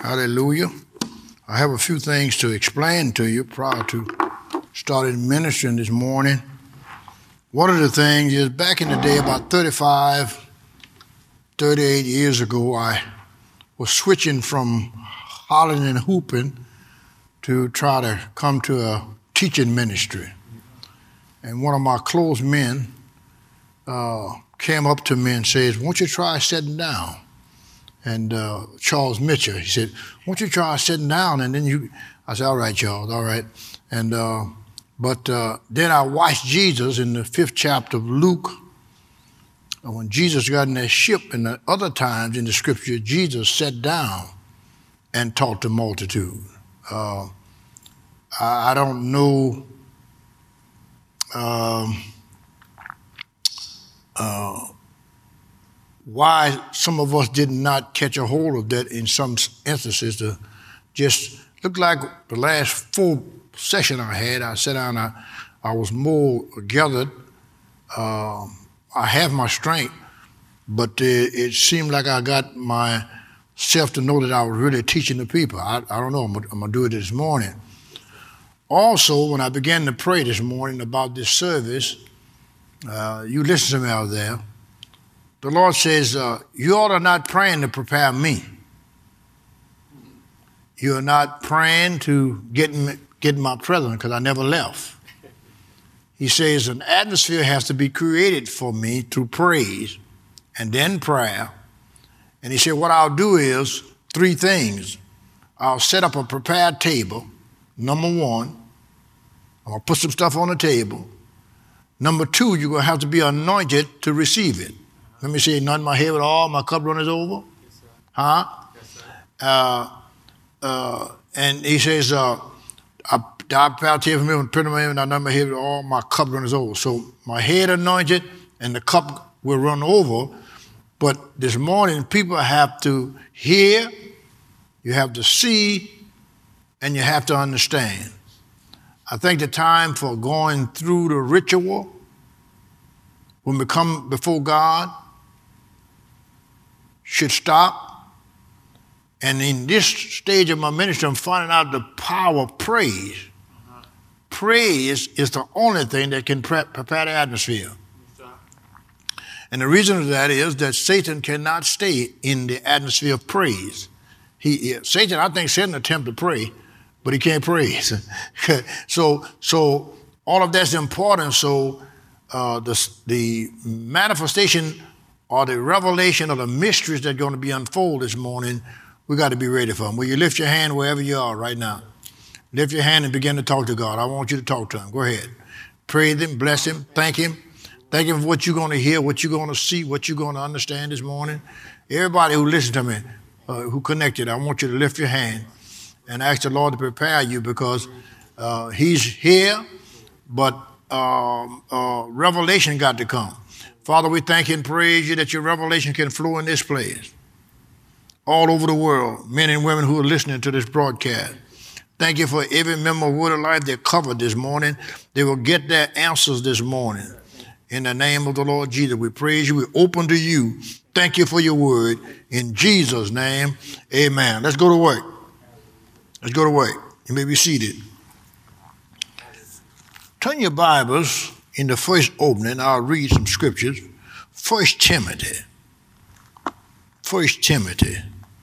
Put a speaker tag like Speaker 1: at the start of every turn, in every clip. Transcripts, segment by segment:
Speaker 1: Hallelujah. I have a few things to explain to you prior to starting ministering this morning. One of the things is back in the day, about 38 years ago, I was switching from hollering and hooping to try to come to a teaching ministry. And one of my close men came up to me and says, "Won't you try sitting down?" And Charles Mitchell, he said, "Won't you try sitting down?" And then I said, "All right, Charles, all right." And then I watched Jesus in the 5th chapter of Luke. When Jesus got in that ship, and the other times in the scripture, Jesus sat down and taught the multitude. I don't know why some of us did not catch a hold of that in some instances. To just look like the last full session I had, I sat down, I was more gathered. I have my strength, but it seemed like I got myself to know that I was really teaching the people. I don't know, I'm going to do it this morning. Also, when I began to pray this morning about this service, you listen to me out there, the Lord says, you all are not praying to prepare me. You are not praying to get my presence, because I never left. He says an atmosphere has to be created for me through praise and then prayer. And he said what I'll do is 3 things. I'll set up a prepared table. Number 1, I'm going to put some stuff on the table. Number 2, you're going to have to be anointed to receive it. Let me say, anoint my head with all my cup runners over. Yes, sir. Huh? Yes, sir. And he says, I prepare a table for me and put my head, and I anoint my head with all my cup runners over. So my head anointed and the cup will run over. But this morning, people have to hear, you have to see, and you have to understand. I think the time for going through the ritual when we come before God should stop. And in this stage of my ministry, I'm finding out the power of praise. Praise is the only thing that can prepare the atmosphere. And the reason for that is that Satan cannot stay in the atmosphere of praise. Satan, I think Satan attempted to pray, but he can't praise. So all of that's important. So the manifestation or the revelation of the mysteries that are going to be unfolded this morning, we got to be ready for them. Will you lift your hand wherever you are right now? Lift your hand and begin to talk to God. I want you to talk to him. Go ahead. Praise him, bless him, thank him. Thank him for what you're going to hear, what you're going to see, what you're going to understand this morning. Everybody who listens to me, who connected, I want you to lift your hand and ask the Lord to prepare you, because he's here, but revelation got to come. Father, we thank you and praise you that your revelation can flow in this place. All over the world, men and women who are listening to this broadcast. Thank you for every member of Word of Life they're covered this morning. They will get their answers this morning. In the name of the Lord Jesus, we praise you. We open to you. Thank you for your word. In Jesus' name, amen. Let's go to work. Let's go to work. You may be seated. Turn your Bibles in the first opening. I'll read some scriptures. 1 Timothy. 1 Timothy.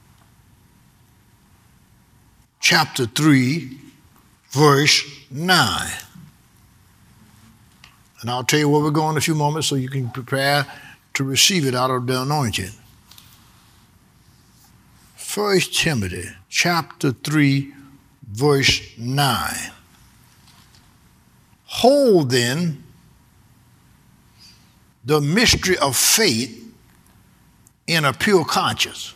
Speaker 1: Chapter 3, verse 9. And I'll tell you where we're going in a few moments so you can prepare to receive it out of the anointing. 1 Timothy, chapter 3, verse 9. Hold then the mystery of faith in a pure conscience.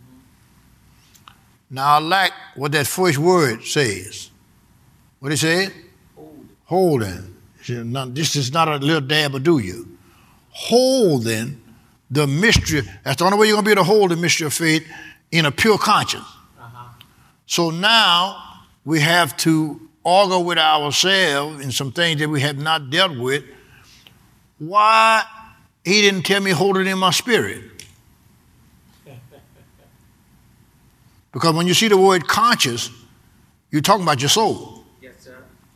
Speaker 1: Now, I like what that first word says. What it says? Holding. This is not a little dab or do you. Holding the mystery. That's the only way you're going to be able to hold the mystery of faith in a pure conscience. So now we have to argue with ourselves in some things that we have not dealt with. Why he didn't tell me hold it in my spirit? Because when you see the word conscious, you're talking about your soul.
Speaker 2: Yes, sir.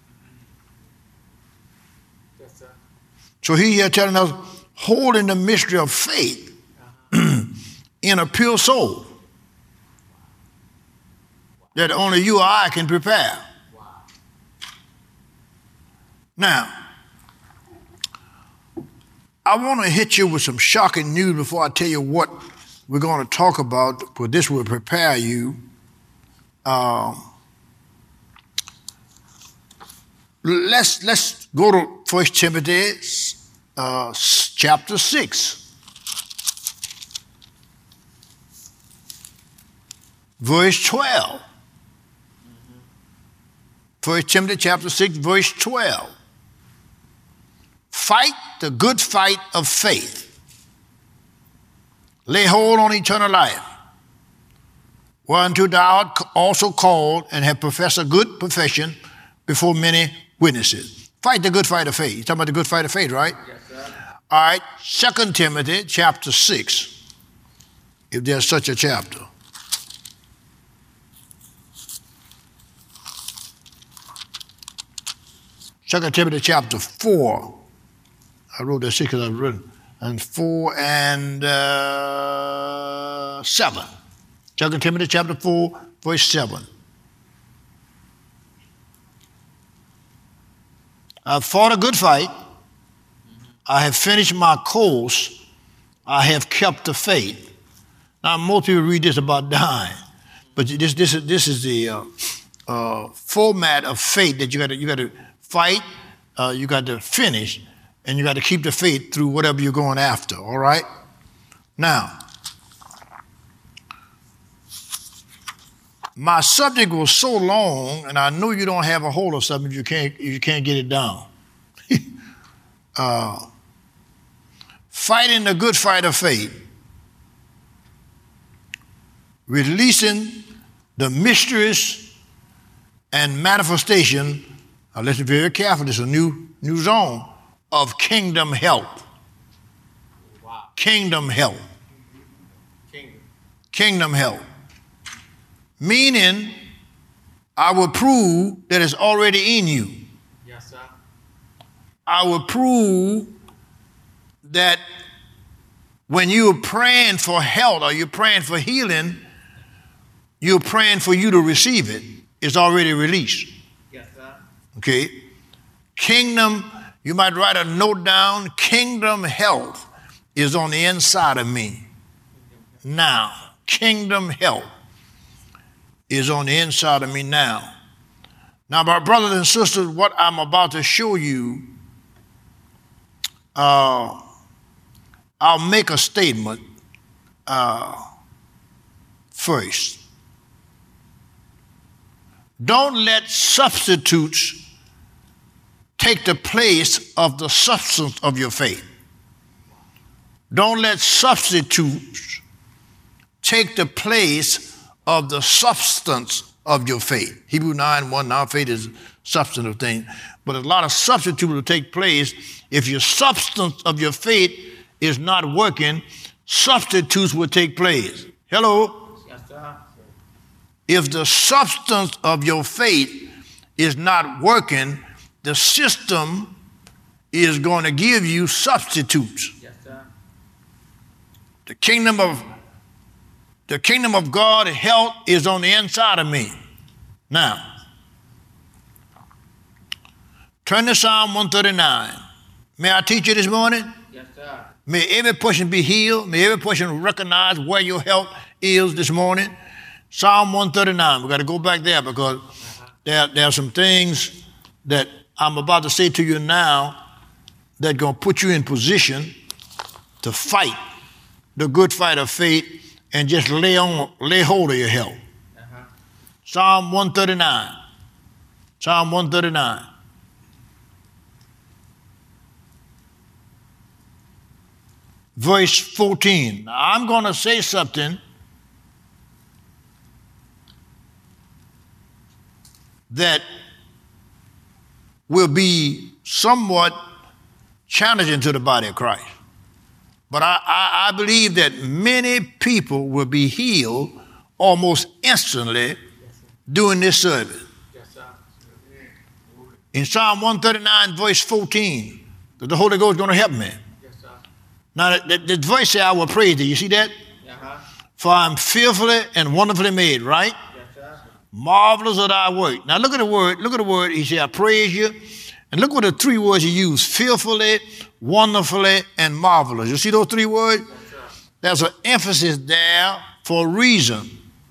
Speaker 2: Yes, sir.
Speaker 1: So he here telling us, holding the mystery of faith in a pure soul that only you or I can prepare.
Speaker 2: Wow.
Speaker 1: Now, I want to hit you with some shocking news before I tell you what we're going to talk about, because this will prepare you. Let's go to 1 Timothy chapter 6. Verse 12. 1 Timothy chapter 6, verse 12. Fight the good fight of faith. Lay hold on eternal life, whereunto thou art also called and have professed a good profession before many witnesses. Fight the good fight of faith. You're talking about the good fight of faith, right?
Speaker 2: Yes, sir.
Speaker 1: All right, 2 Timothy chapter 6, if there's such a chapter. Second Timothy chapter 4. I wrote that 6 because I've written. And 4 and 7. 2 Timothy chapter 4, verse 7. I've fought a good fight. I have finished my course. I have kept the faith. Now, most people read this about dying, but this is the format of faith that you got to fight, you got to finish, and you got to keep the faith through whatever you're going after, all right? Now, my subject was so long, and I know you don't have a hold of something if you can't get it down. Fighting the good fight of faith. Releasing the mysteries and manifestation. Now listen very carefully, this is a new zone of kingdom help.
Speaker 2: Wow.
Speaker 1: Kingdom help.
Speaker 2: Kingdom
Speaker 1: help. Meaning, I will prove that it's already in you.
Speaker 2: Yes, sir.
Speaker 1: I will prove that when you're praying for health or you're praying for healing, you're praying for you to receive it. It's already released.
Speaker 2: Yes, sir.
Speaker 1: Okay? Kingdom, you might write a note down, kingdom health is on the inside of me. Now, kingdom health is on the inside of me now. Now, my brothers and sisters, what I'm about to show you, I'll make a statement first. Don't let substitutes take the place of the substance of your faith. Don't let substitutes take the place of the substance of your faith. Hebrews 9:1, now faith is substance of things. But a lot of substitutes will take place. If your substance of your faith is not working, substitutes will take place. Hello?
Speaker 2: Yes, sir.
Speaker 1: If the substance of your faith is not working, the system is going to give you substitutes.
Speaker 2: Yes, sir.
Speaker 1: The kingdom of God, health, is on the inside of me. Now, turn to Psalm 139. May I teach you this morning?
Speaker 2: Yes, sir.
Speaker 1: May every person be healed. May every person recognize where your health is this morning. Psalm 139. We've got to go back there because there are some things that I'm about to say to you now that are going to put you in position to fight the good fight of faith and just lay hold of your health. Psalm 139. Psalm 139. Verse 14. Now, I'm going to say something that will be somewhat challenging to the body of Christ. But I believe that many people will be healed almost instantly during this service.
Speaker 2: Yes, sir.
Speaker 1: In Psalm 139, verse 14, the Holy Ghost is going to help me.
Speaker 2: Yes, sir.
Speaker 1: Now, the verse says, I will praise thee. You see that?
Speaker 2: Uh-huh.
Speaker 1: For I'm fearfully and wonderfully made, right?
Speaker 2: Yes, sir.
Speaker 1: Marvelous are thy work. Now, look at the word. Look at the word. He said, I praise you. And look what the three words he used: fearfully, wonderfully, and marvelous. You see those three words?
Speaker 2: Yes, sir.
Speaker 1: There's an emphasis there for a reason.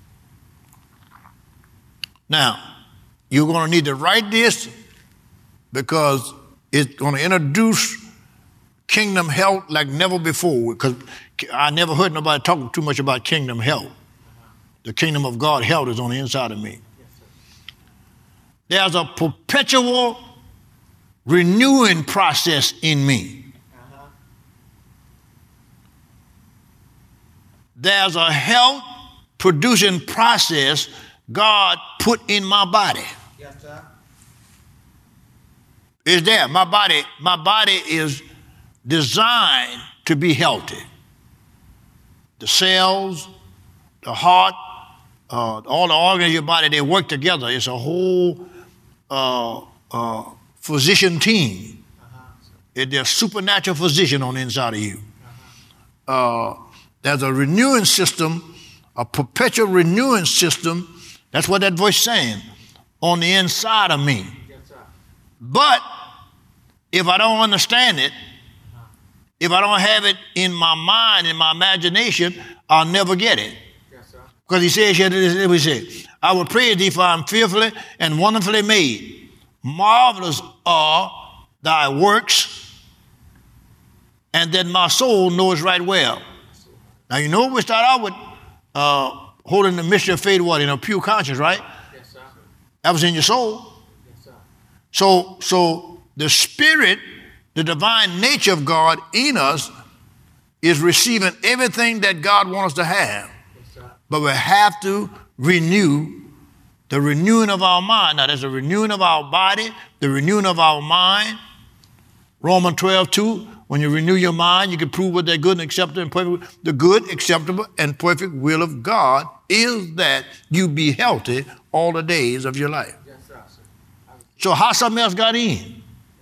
Speaker 1: Now, you're going to need to write this because it's going to introduce kingdom health like never before, because I never heard nobody talk too much about kingdom health. The kingdom of God health is on the inside of me.
Speaker 2: Yes, sir.
Speaker 1: There's a perpetual renewing process in me.
Speaker 2: Uh-huh.
Speaker 1: There's a health producing process God put in my body.
Speaker 2: Yes, sir.
Speaker 1: It's there. My body is designed to be healthy. The cells, the heart, all the organs of your body, they work together. It's a whole physician team. There's a supernatural physician on the inside of you. There's a renewing system, a perpetual renewing system. That's what that voice is saying, on the inside of me.
Speaker 2: Yes, sir.
Speaker 1: But if I don't understand it, if I don't have it in my mind, in my imagination, I'll never get it.
Speaker 2: Yes, sir.
Speaker 1: Because he says here, we say, I will praise thee, for I am fearfully and wonderfully made. Marvelous are thy works, and that my soul knows right well. Now, you know, we start out with holding the mystery of faith, what, in a pure conscience, right?
Speaker 2: Yes, sir.
Speaker 1: That was in your soul.
Speaker 2: Yes, sir.
Speaker 1: So the spirit, the divine nature of God in us is receiving everything that God wants us to have.
Speaker 2: Yes, sir.
Speaker 1: But we have to renew the renewing of our mind. Now, there's the renewing of our body, the renewing of our mind. Romans 12:2, when you renew your mind, you can prove what that good and acceptable and perfect. The good, acceptable, and perfect will of God is that you be healthy all the days of your life.
Speaker 2: Yes, sir.
Speaker 1: So how something else got in?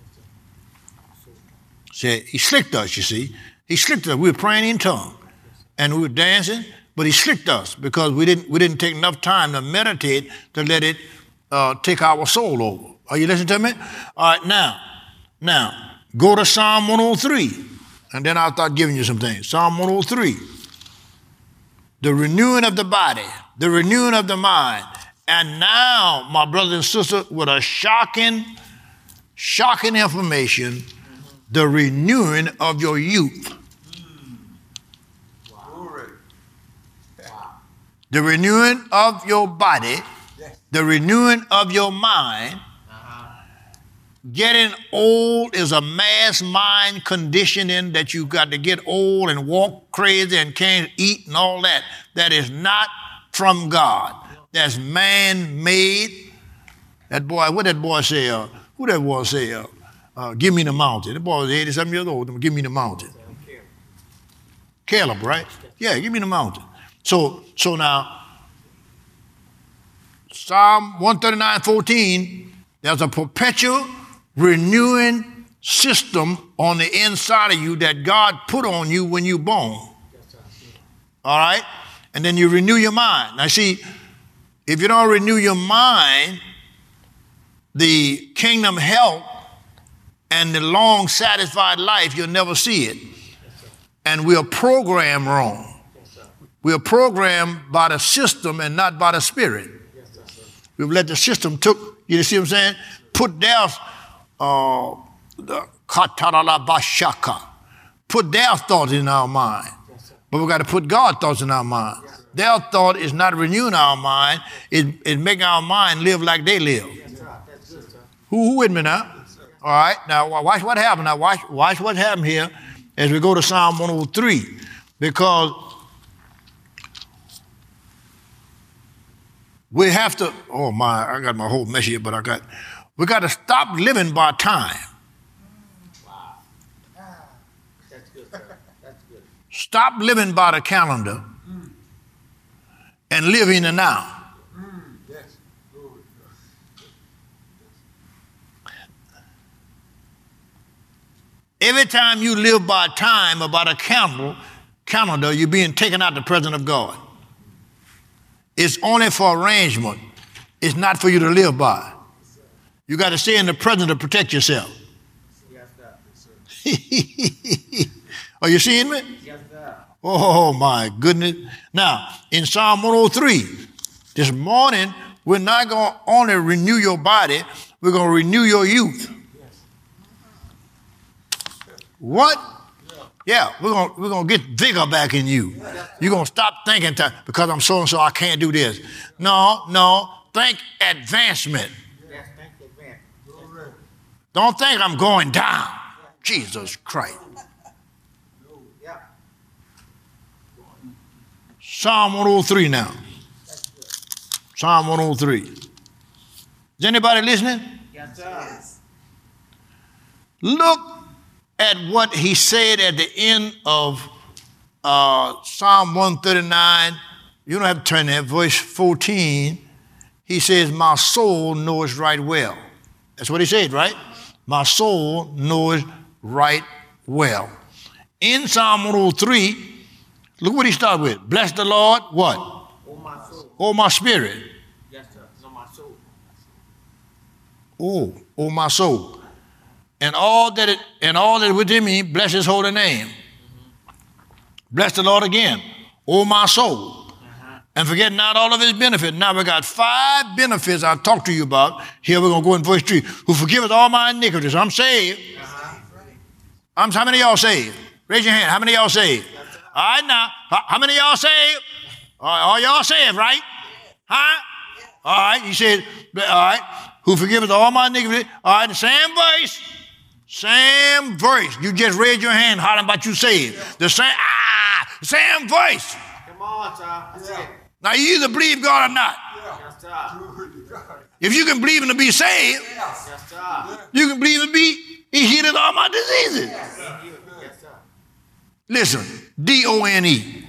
Speaker 1: See, he slicked us, you see. He slicked us. We were praying in tongues, and we were dancing, but he slicked us because we didn't take enough time to meditate to let it take our soul over. Are you listening to me? All right, now, go to Psalm 103, and then I'll start giving you some things. Psalm 103, the renewing of the body, the renewing of the mind. And now, my brothers and sisters, with a shocking information, the renewing of your youth.
Speaker 2: Wow.
Speaker 1: The renewing of your body, the renewing of your mind. Getting old is a mass mind conditioning that you got to get old and walk crazy and can't eat and all that. That is not from God. That's man-made. That boy, what that boy say? Who that boy say? Give me the mountain. The boy was 80-something years old. Give me the mountain. Caleb, right? Yeah, give me the mountain. So now, Psalm 139:14, there's a perpetual renewing system on the inside of you that God put on you when you're born. All right? And then you renew your mind. Now, see, if you don't renew your mind, the kingdom health and the long satisfied life, you'll never see it. And we are programmed wrong. We are programmed by the system and not by the spirit. We've let the system you see what I'm saying? Put their thoughts in our mind. But we've got to put God's thoughts in our mind. Their thought is not renewing our mind. It's making our mind live like they live. Who with me now? All right. Now, watch what happened. Now, watch what happened here as we go to Psalm 103. Because we have to, I got my whole mess here, but we got to stop living by time.
Speaker 2: Wow. That's good, sir. That's good.
Speaker 1: Stop living by the calendar and live in the now. Every time you live by time or by the calendar, you're being taken out the presence of God. It's only for arrangement. It's not for you to live by. You got to stay in the presence to protect yourself.
Speaker 2: Yes, sir.
Speaker 1: Are you seeing me?
Speaker 2: Yes, sir.
Speaker 1: Oh, my goodness. Now, in Psalm 103, this morning, we're not going to only renew your body, we're going to renew your youth. What? Yeah, we're gonna get vigor back in you. You're going to stop thinking, because I'm so-and-so, I can't do this. No, think advancement.
Speaker 2: Yes, thank you, man.
Speaker 1: Don't think I'm going down. Jesus Christ.
Speaker 2: Yeah.
Speaker 1: Psalm 103 now. Psalm 103. Is anybody listening?
Speaker 2: Yes, sir.
Speaker 1: Look at what he said at the end of Psalm 139. You don't have to turn there. Verse 14. He says, my soul knows right well. That's what he said, right? My soul knows right well. In Psalm 103, look what he started with. Bless the Lord, what?
Speaker 2: Oh, my soul.
Speaker 1: Oh, my spirit.
Speaker 2: Yes, sir. No, my soul.
Speaker 1: Oh, my soul. And all that within me, bless his holy name. Bless the Lord again. Oh, my soul. And forget not all of his benefits. Now we got 5 benefits I'll talk to you about. Here we're going to go in verse 3. Who forgiveth all my iniquities. I'm saved. How many of y'all saved? Raise your hand. How many of y'all saved? All right, now. How many of y'all saved? All y'all saved, right? Huh? All right. He said, all right. Who forgiveth all my iniquities. All right, the same verse. Same verse. You just raised your hand hollering about you saved. The same voice.
Speaker 2: Come on, sir. That's it.
Speaker 1: Now you either believe God or not.
Speaker 2: Yes, sir.
Speaker 1: If you can believe him to be saved,
Speaker 2: Yes, sir.
Speaker 1: you can believe him to be, he healed all my diseases.
Speaker 2: Yes, sir.
Speaker 1: Listen, D-O-N-E.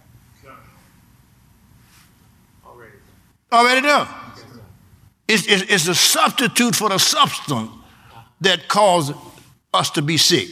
Speaker 1: Already done. It's a substitute for the substance that caused us to be sick.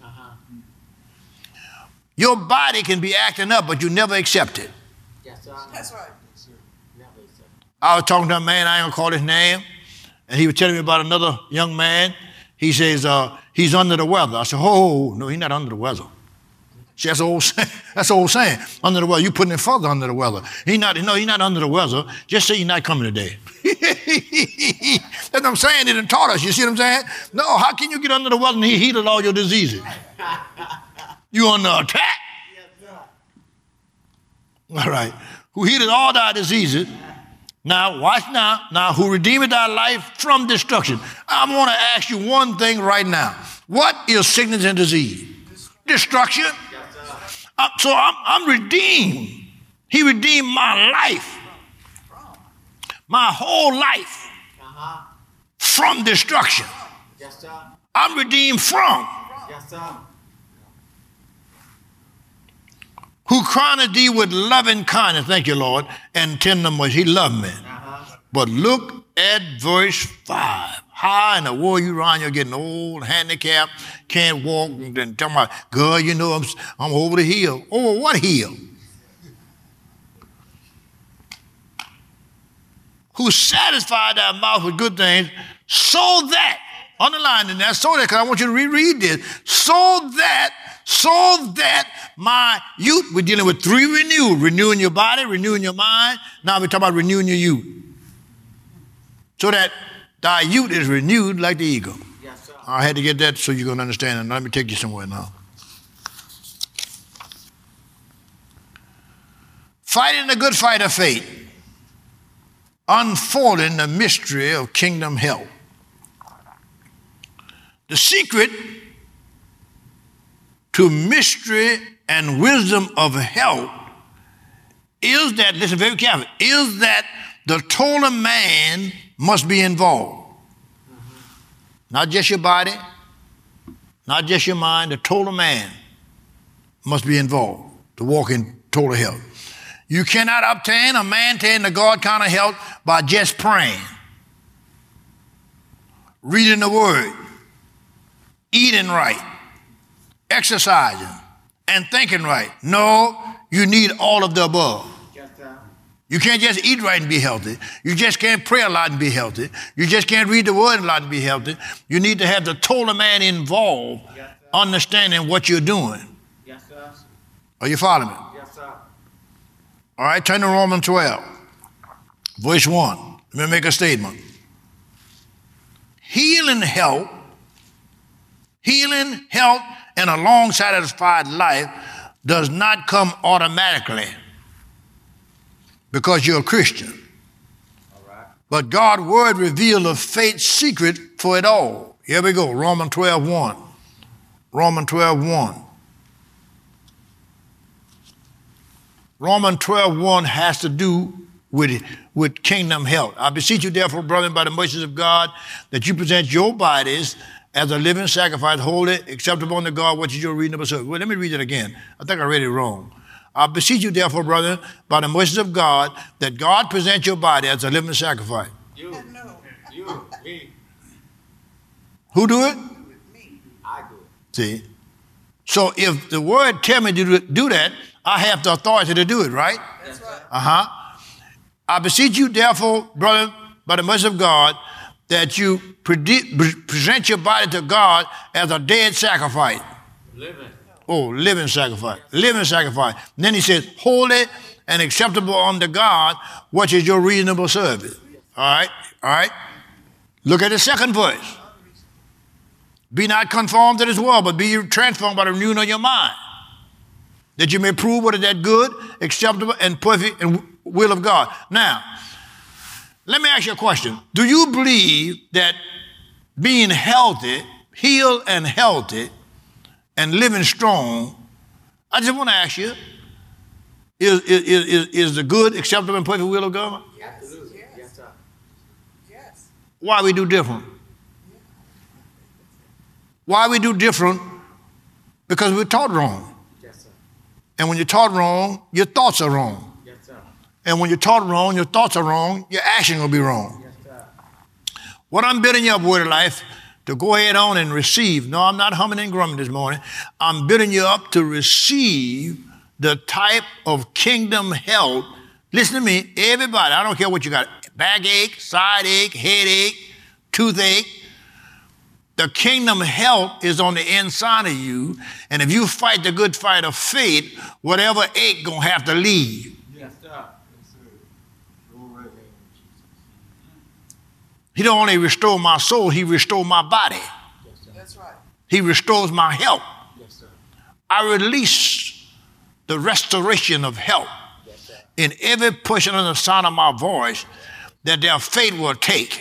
Speaker 1: Your body can be acting up, but you never accept it.
Speaker 2: Yes, sir.
Speaker 3: That's right.
Speaker 2: Never, sir.
Speaker 1: I was talking to a man, I ain't gonna call his name, and he was telling me about another young man. He says, he's under the weather. I said, oh, no, he's not under the weather. See, that's the old saying. Under the weather, you putting him further under the weather. He's not under the weather. Just say he's not coming today. That's what I'm saying. They done taught us. You see what I'm saying? No, how can you get under the weather and he healed all your diseases? You under attack?
Speaker 2: Yes, sir.
Speaker 1: All right. Who healed all thy diseases. Now, watch now. Now, who redeemed thy life from destruction. I want to ask you one thing right now. What is sickness and disease? Destruction.
Speaker 2: Yes, sir.
Speaker 1: So I'm redeemed. He redeemed my life. My whole life from destruction.
Speaker 2: Yes, sir.
Speaker 1: I'm redeemed from.
Speaker 2: Yes, sir.
Speaker 1: Who crowned thee with loving kindness, thank you, Lord, and tender mercy. He loved me. But look at verse 5. How in the world you around, you're getting old, handicapped, can't walk, and then talking about, God, you know, I'm over the hill. Over what hill? Who satisfied thy mouth with good things, so that, underline in that, so that, because I want you to reread this, so that my youth, we're dealing with 3 renewing your body, renewing your mind. Now we're talking about renewing your youth. So that thy youth is renewed like the eagle.
Speaker 2: Yes, sir.
Speaker 1: I had to get that so you're going to understand it. Let me take you somewhere now. Fighting the good fight of faith. Unfolding the mystery of kingdom health. The secret to mystery and wisdom of health is that, listen very carefully, is that the total man must be involved. Not just your body, not just your mind, the total man must be involved to walk in total health. You cannot obtain or maintain the God kind of health by just praying, reading the word, eating right, exercising, and thinking right. No, you need all of the above.
Speaker 2: Yes, sir.
Speaker 1: You can't just eat right and be healthy. You just can't pray a lot and be healthy. You just can't read the word a lot and be healthy. You need to have the total man involved,
Speaker 2: Yes, sir.
Speaker 1: understanding what you're doing.
Speaker 2: Yes, sir.
Speaker 1: Are you following me?
Speaker 2: Yes, sir.
Speaker 1: All right, turn to Romans 12, verse 1. Let me make a statement. Healing, health, and a long, satisfied life does not come automatically because you're a Christian.
Speaker 2: All right.
Speaker 1: But God's word revealed a faith secret for it all. Here we go, Romans 12:1. Romans 12:1. Romans 12:1 has to do with kingdom health. I beseech you, therefore, brethren, by the mercies of God, that you present your bodies as a living sacrifice, holy, acceptable unto God, which is your reasonable service. Well, let me read it again. I think I read it wrong. I beseech you, therefore, brethren, by the mercies of God, that God present your body as a living sacrifice.
Speaker 2: You, me,
Speaker 1: Who do it?
Speaker 2: I do it.
Speaker 1: See? So if the word tell me to do that, I have the authority to do it, right?
Speaker 2: That's right.
Speaker 1: Uh-huh. I beseech you, therefore, brother, by the mercy of God, that you present your body to God as a dead sacrifice.
Speaker 2: Living.
Speaker 1: Oh, living sacrifice. Living sacrifice. And then he says, holy and acceptable unto God, which is your reasonable service. All right. Look at the second verse. Be not conformed to this world, but be transformed by the renewing of your mind, that you may prove what is that good, acceptable, and perfect and will of God. Now, let me ask you a question. Do you believe that being healthy, healed and healthy, and living strong, I just want to ask you, is the good, acceptable, and perfect will of God?
Speaker 2: Absolutely. Yes, sir.
Speaker 3: Yes.
Speaker 1: Why we do different? Why we do different? Because we're taught wrong.
Speaker 2: Yes, sir.
Speaker 1: And when you're taught wrong, your thoughts are wrong.
Speaker 2: Yes, sir.
Speaker 1: And when you're taught wrong, your thoughts are wrong, your action will be wrong.
Speaker 2: Yes, sir.
Speaker 1: What I'm building you up, Word of Life, to go ahead on and receive. No, I'm not humming and grumbling this morning. I'm building you up to receive the type of kingdom health. Listen to me, everybody, I don't care what you got, backache, side ache, headache, toothache. The kingdom health is on the inside of you, and if you fight the good fight of faith, whatever ache gonna have to leave.
Speaker 2: Yes, sir.
Speaker 1: He don't only restore my soul, he restores my body.
Speaker 2: Yes, sir.
Speaker 3: That's right.
Speaker 1: He restores my health.
Speaker 2: Yes, sir.
Speaker 1: I release the restoration of health
Speaker 2: Yes, sir.
Speaker 1: in every person under the sound of my voice, that their faith will take,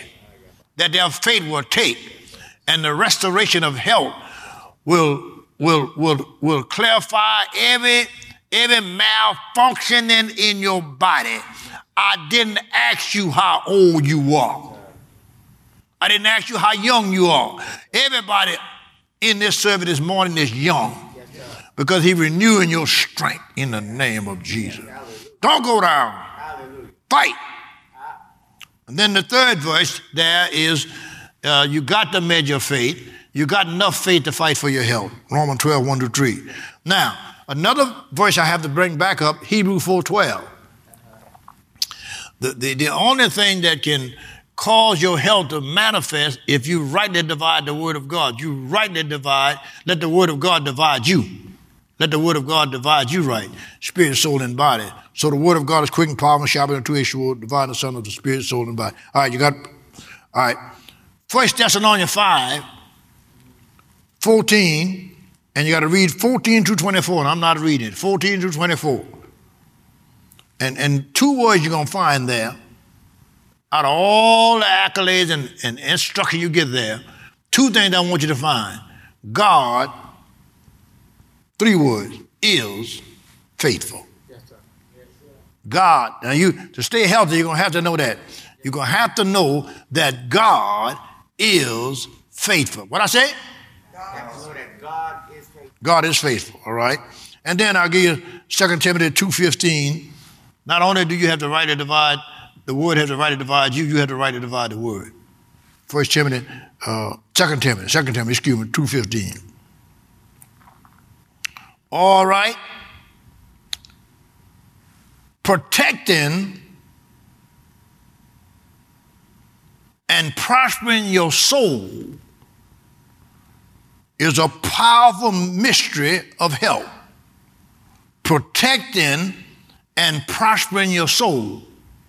Speaker 1: and the restoration of health will clarify every malfunctioning in your body. I didn't ask you how old you are. I didn't ask you how young you are. Everybody in this service this morning is young, because he's renewing your strength in the name of Jesus. Don't go down.
Speaker 2: Hallelujah.
Speaker 1: Fight. And then the third verse there is, you got the measure of faith. You got enough faith to fight for your health. Romans 12, 1 to 3. Now, another verse I have to bring back up, Hebrews 4:12. The only thing that can cause your health to manifest if you rightly divide the word of God. You rightly divide, let the word of God divide you. Let the word of God divide you right, spirit, soul, and body. So the word of God is quick and powerful, sharper than a two-edged sword, dividing the son of the spirit, soul, and body. All right, all right. 1 Thessalonians 5, 14, and you got to read 14 through 24, and I'm not reading it, 14 through 24. And two words you're going to find there, out of all the accolades and instruction you get there, two things I want you to find. God, three words, is faithful.
Speaker 2: Yes, sir. Yes, sir.
Speaker 1: God, now to stay healthy, you're going to have to know that. You're going to have to know that God is faithful. What I say?
Speaker 2: Have to know that God is faithful.
Speaker 1: God is faithful, all right? And then I'll give you 2 Timothy 2:15. Not only do you have the right to divide, the word has the right to divide you, you have the right to divide the word. 2 Timothy, 2:15. All right. Protecting and prospering your soul is a powerful mystery of health. Protecting and prospering your soul.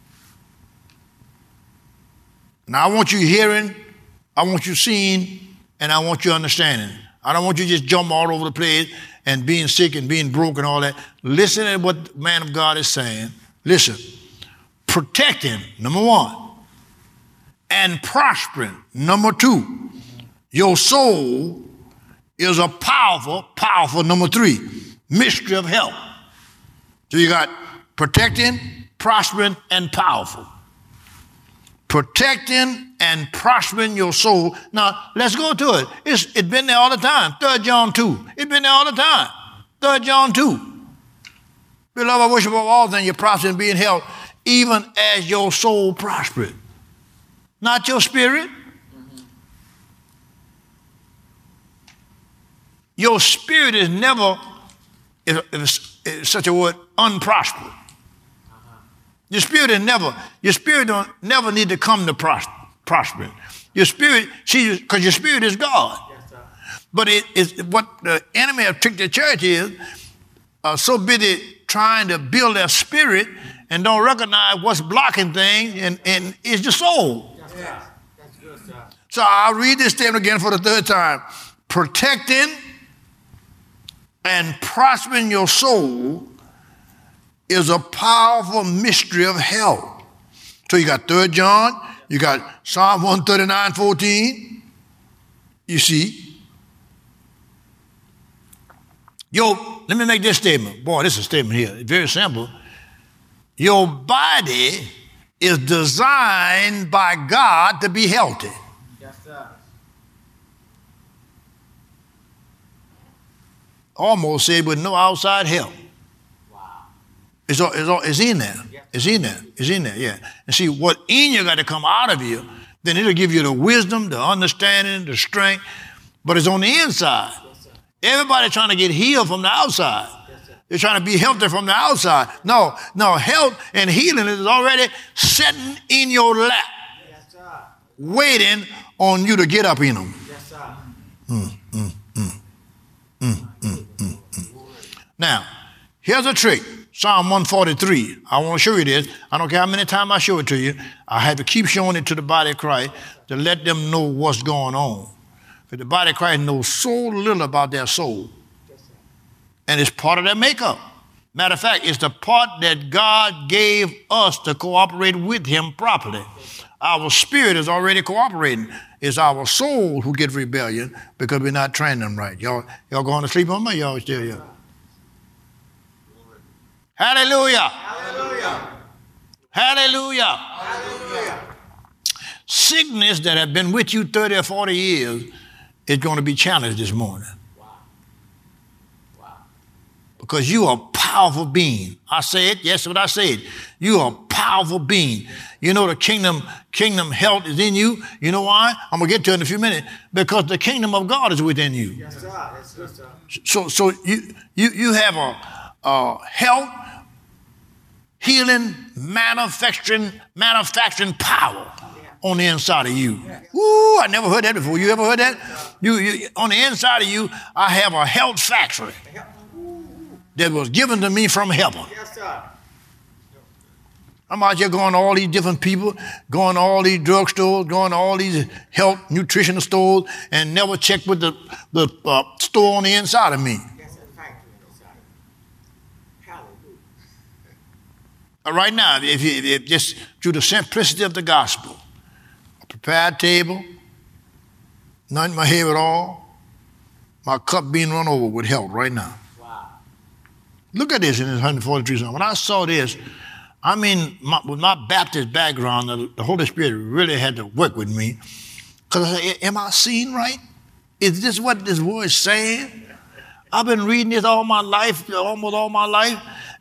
Speaker 1: Now, I want you hearing, I want you seeing, and I want you understanding. I don't want you just jump all over the place and being sick and being broke and all that. Listen to what the man of God is saying. Listen. Protecting, number one. And prospering, number two. Your soul is a powerful, number three, mystery of health. So you got protecting, prospering, and powerful. Protecting and prospering your soul. Now, let's go to it. It's been there all the time. 3 John 2. It's been there all the time. 3 John 2. Beloved, I wish above all things you prosper and be in health, even as your soul prospereth. Not your spirit. Your spirit is never, if it's such a word, unprosperous. Your spirit don't never need to come to prospering. Your spirit, see, because your spirit is God.
Speaker 2: Yes, sir.
Speaker 1: But it is what the enemy have tricked the church is so busy trying to build their spirit and don't recognize what's blocking things and it's the soul.
Speaker 2: Yes, sir. That's good, sir.
Speaker 1: So I'll read this statement again for the third time. Protecting and prospering your soul is a powerful mystery of health. So you got 3 John, you got Psalm 139:14. You see? Let me make this statement. Boy, this is a statement here. It's very simple. Your body is designed by God to be healthy.
Speaker 2: Yes, sir.
Speaker 1: Almost said with no outside help. It's in there. It's in there. It's in there, yeah. And see, what in you got to come out of you, then it'll give you the wisdom, the understanding, the strength, but it's on the inside.
Speaker 2: Yes,
Speaker 1: Everybody trying to get healed from the outside.
Speaker 2: Yes,
Speaker 1: They're trying to be healthy from the outside. No, health and healing is already sitting in your lap,
Speaker 2: yes, sir.
Speaker 1: waiting on you to get up in them.
Speaker 2: Yes, sir.
Speaker 1: Now, here's a trick. Psalm 143. I want to show you this. I don't care how many times I show it to you. I have to keep showing it to the body of Christ to let them know what's going on. Because the body of Christ knows so little about their soul.
Speaker 2: Yes, sir.
Speaker 1: And it's part of their makeup. Matter of fact, it's the part that God gave us to cooperate with him properly. Our spirit is already cooperating. It's our soul who gets rebellion because we're not training them right. Y'all going to sleep on me? Y'all still here? Hallelujah.
Speaker 2: Hallelujah.
Speaker 1: Hallelujah.
Speaker 2: Hallelujah.
Speaker 1: Sickness that have been with you 30 or 40 years is going to be challenged this morning.
Speaker 2: Wow. Wow.
Speaker 1: Because you are a powerful being. I said, yes, what I said. You are a powerful being. You know the kingdom health is in you. You know why? I'm going to get to it in a few minutes. Because the kingdom of God is within you.
Speaker 2: Yes, sir. That's good, sir.
Speaker 1: So you have a health, healing, manufacturing power on the inside of you. Ooh, I never heard that before. You ever heard that? You on the inside of you, I have a health factory that was given to me from heaven.
Speaker 2: Yes, sir.
Speaker 1: I'm out here going to all these different people, going to all these drugstores, going to all these health nutritional stores, and never check with the store on the inside of me.
Speaker 2: Yes, sir. Factory inside. Hallelujah.
Speaker 1: Right now, if just through the simplicity of the gospel, a prepared table, nothing in my head at all, my cup being run over with health right now.
Speaker 2: Wow.
Speaker 1: Look at this in this 143 Psalm. When I saw this, I mean, with my Baptist background, the Holy Spirit really had to work with me. Because I said, am I seeing right? Is this what this word is saying? I've been reading this all my life, almost all my life,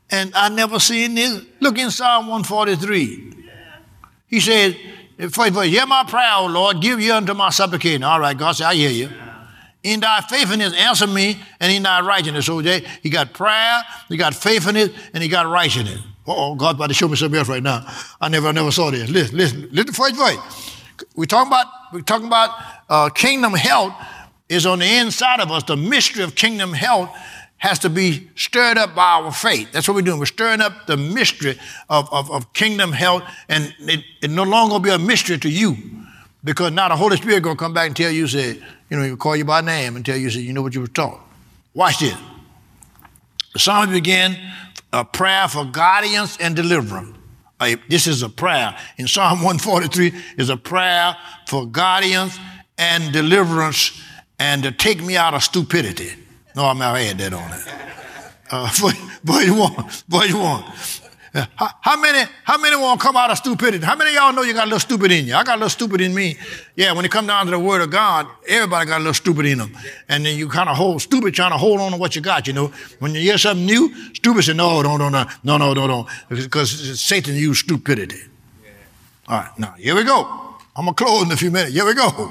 Speaker 1: And I never seen this. Look in Psalm 143. He said, first verse, hear my prayer, O Lord, give ear unto my supplication. All right, God said, I hear you. In thy faithfulness, answer me, and in thy righteousness. So he got prayer, he got faithfulness, and he got righteousness. Uh-oh, God's about to show me something else right now. I never saw this. Listen to the first verse. We're talking about kingdom health is on the inside of us. The mystery of kingdom health has to be stirred up by our faith. That's what we're doing. We're stirring up the mystery of kingdom health, and it no longer will be a mystery to you, because now the Holy Spirit going to come back and tell you, say, he'll call you by name and tell you, say, you know what you were taught. Watch this. The psalm began a prayer for guidance and deliverance. This is a prayer. In Psalm 143 is a prayer for guidance and deliverance and to take me out of stupidity. No, I'm not add that on it. Verse 1. How many want to come out of stupidity? How many of y'all know you got a little stupid in you? I got a little stupid in me. Yeah, when it comes down to the word of God, everybody got a little stupid in them. And then you kind of trying to hold on to what you got, When you hear something new, stupid say, no. Because Satan used stupidity. Yeah. All right, now, here we go. I'm going to close in a few minutes. Here we go.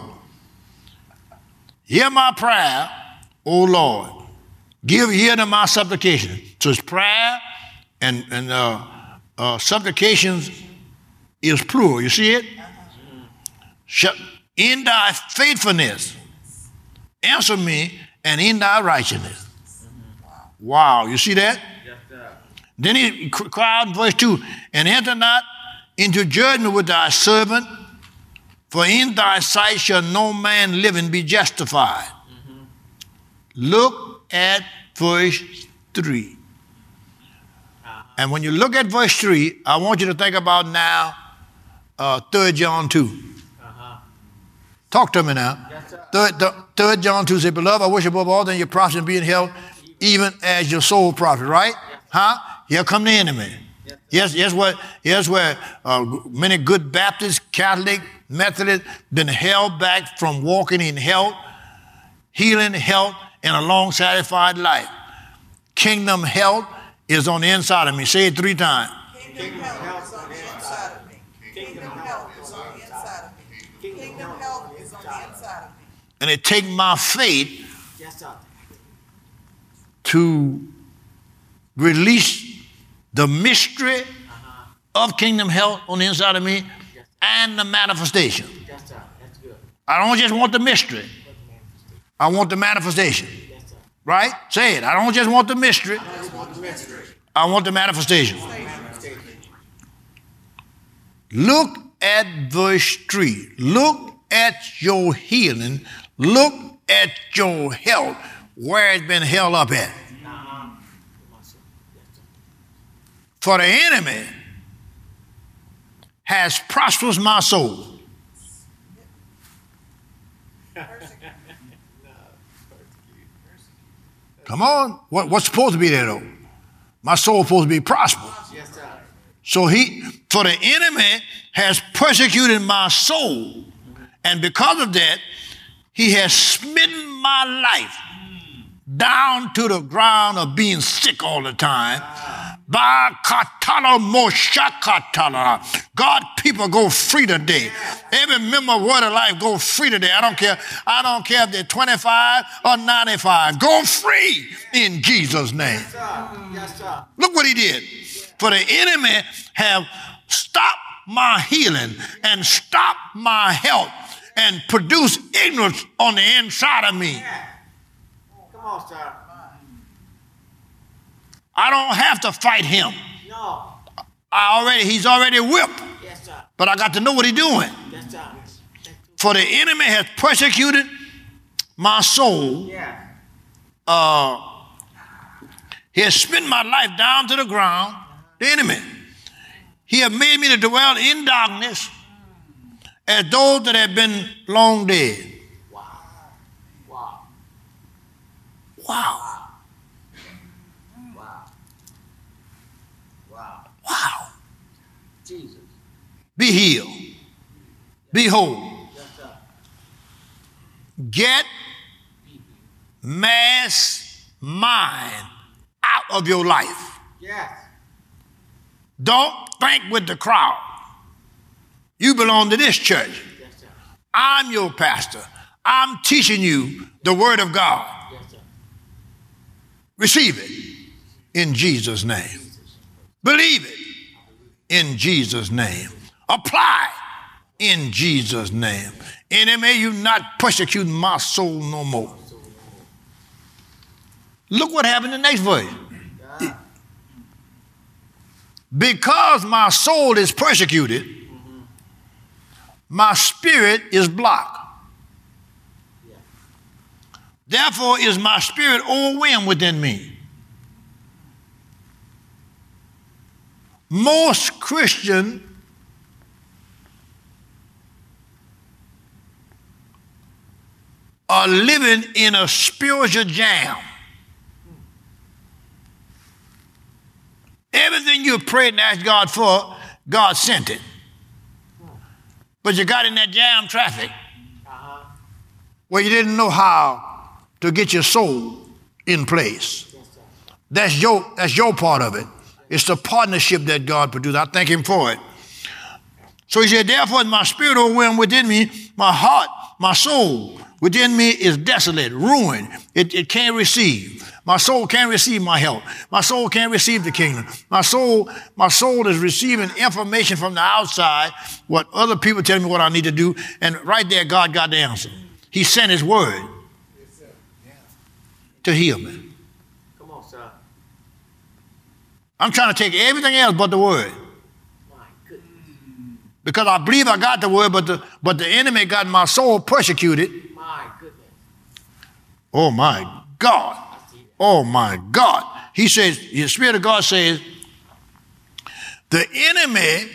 Speaker 1: Hear my prayer, O Lord. Give ear to my supplication. So it's prayer and supplications is plural. You see it? In thy faithfulness, answer me, and in thy righteousness. Wow, you see that? Then he cried in verse 2, and enter not into judgment with thy servant, for in thy sight shall no man living be justified. Look at verse 3. And when you look at verse 3, I want you to think about now 3 John 2. Talk to me now. Yes, 3 John 2 says, beloved, I wish above all things your prosper and be in health, even as your soul prosper, right? Huh? Here come the enemy. Yes, where many good Baptists, Catholic, Methodists been held back from walking in health, healing, health, and a long, satisfied life. Kingdom health is on the inside of me. Say it 3 times.
Speaker 3: Kingdom health is on the inside of me. Kingdom health is on the inside of me. Kingdom health is on the inside of me.
Speaker 1: And it takes my faith to release the mystery of kingdom health on the inside of me and the manifestation.
Speaker 2: That's good.
Speaker 1: I don't just want the mystery. I want the manifestation. Right? Say it. I don't just want the mystery. I want the manifestation. Look at verse 3. Look at your healing. Look at your health, where it's been held up at. For the enemy has prospered my soul. Come on. What's supposed to be there, though? My soul is supposed to be prosperous.
Speaker 2: Yes, sir.
Speaker 1: So for the enemy has persecuted my soul. And because of that, he has smitten my life down to the ground of being sick all the time. God, people go free today. Every member of Word of Life go free today. I don't care if they're 25 or 95. Go free in Jesus' name.
Speaker 2: Yes, sir. Yes, sir.
Speaker 1: Look what he did. For the enemy have stopped my healing and stopped my health and produced ignorance on the inside of me.
Speaker 2: Come on, sir.
Speaker 1: I don't have to fight him.
Speaker 2: No.
Speaker 1: He's already whipped.
Speaker 2: Yes, sir.
Speaker 1: But I got to know what he's doing.
Speaker 2: Yes, sir.
Speaker 1: For the enemy has persecuted my soul.
Speaker 2: Yeah.
Speaker 1: He has spent my life down to the ground. The enemy. He has made me to dwell in darkness as those that have been long dead.
Speaker 2: Wow. Wow.
Speaker 1: Wow.
Speaker 2: Wow. Wow.
Speaker 1: Wow.
Speaker 2: Jesus.
Speaker 1: Be healed. Be whole.
Speaker 2: Yes, sir.
Speaker 1: Get mass mind out of your life.
Speaker 2: Yes.
Speaker 1: Don't think with the crowd. You belong to this church.
Speaker 2: Yes, sir.
Speaker 1: I'm your pastor. I'm teaching you the word of God.
Speaker 2: Yes, sir.
Speaker 1: Receive it in Jesus' name. Believe it in Jesus' name. Apply in Jesus' name. And may you not persecute my soul no more. Look what happened in the next verse. Because my soul is persecuted, my spirit is blocked. Therefore is my spirit overwhelmed within me. Most Christians are living in a spiritual jam. Everything you prayed and asked God for, God sent it. But you got in that jam traffic where you didn't know how to get your soul in place. That's your part of it. It's the partnership that God produced. I thank him for it. So he said, therefore my spirit overwhelmed within me, my heart, my soul within me is desolate, ruined. It can't receive. My soul can't receive my help. My soul can't receive the kingdom. My soul is receiving information from the outside, what other people tell me what I need to do, and right there God got the answer. He sent his word to heal me.
Speaker 2: Come on, sir.
Speaker 1: I'm trying to take everything else but the word.
Speaker 2: My goodness.
Speaker 1: Because I believe I got the word, but the enemy got my soul persecuted.
Speaker 2: My goodness.
Speaker 1: Oh my God. Oh my God. He says, the Spirit of God says, the enemy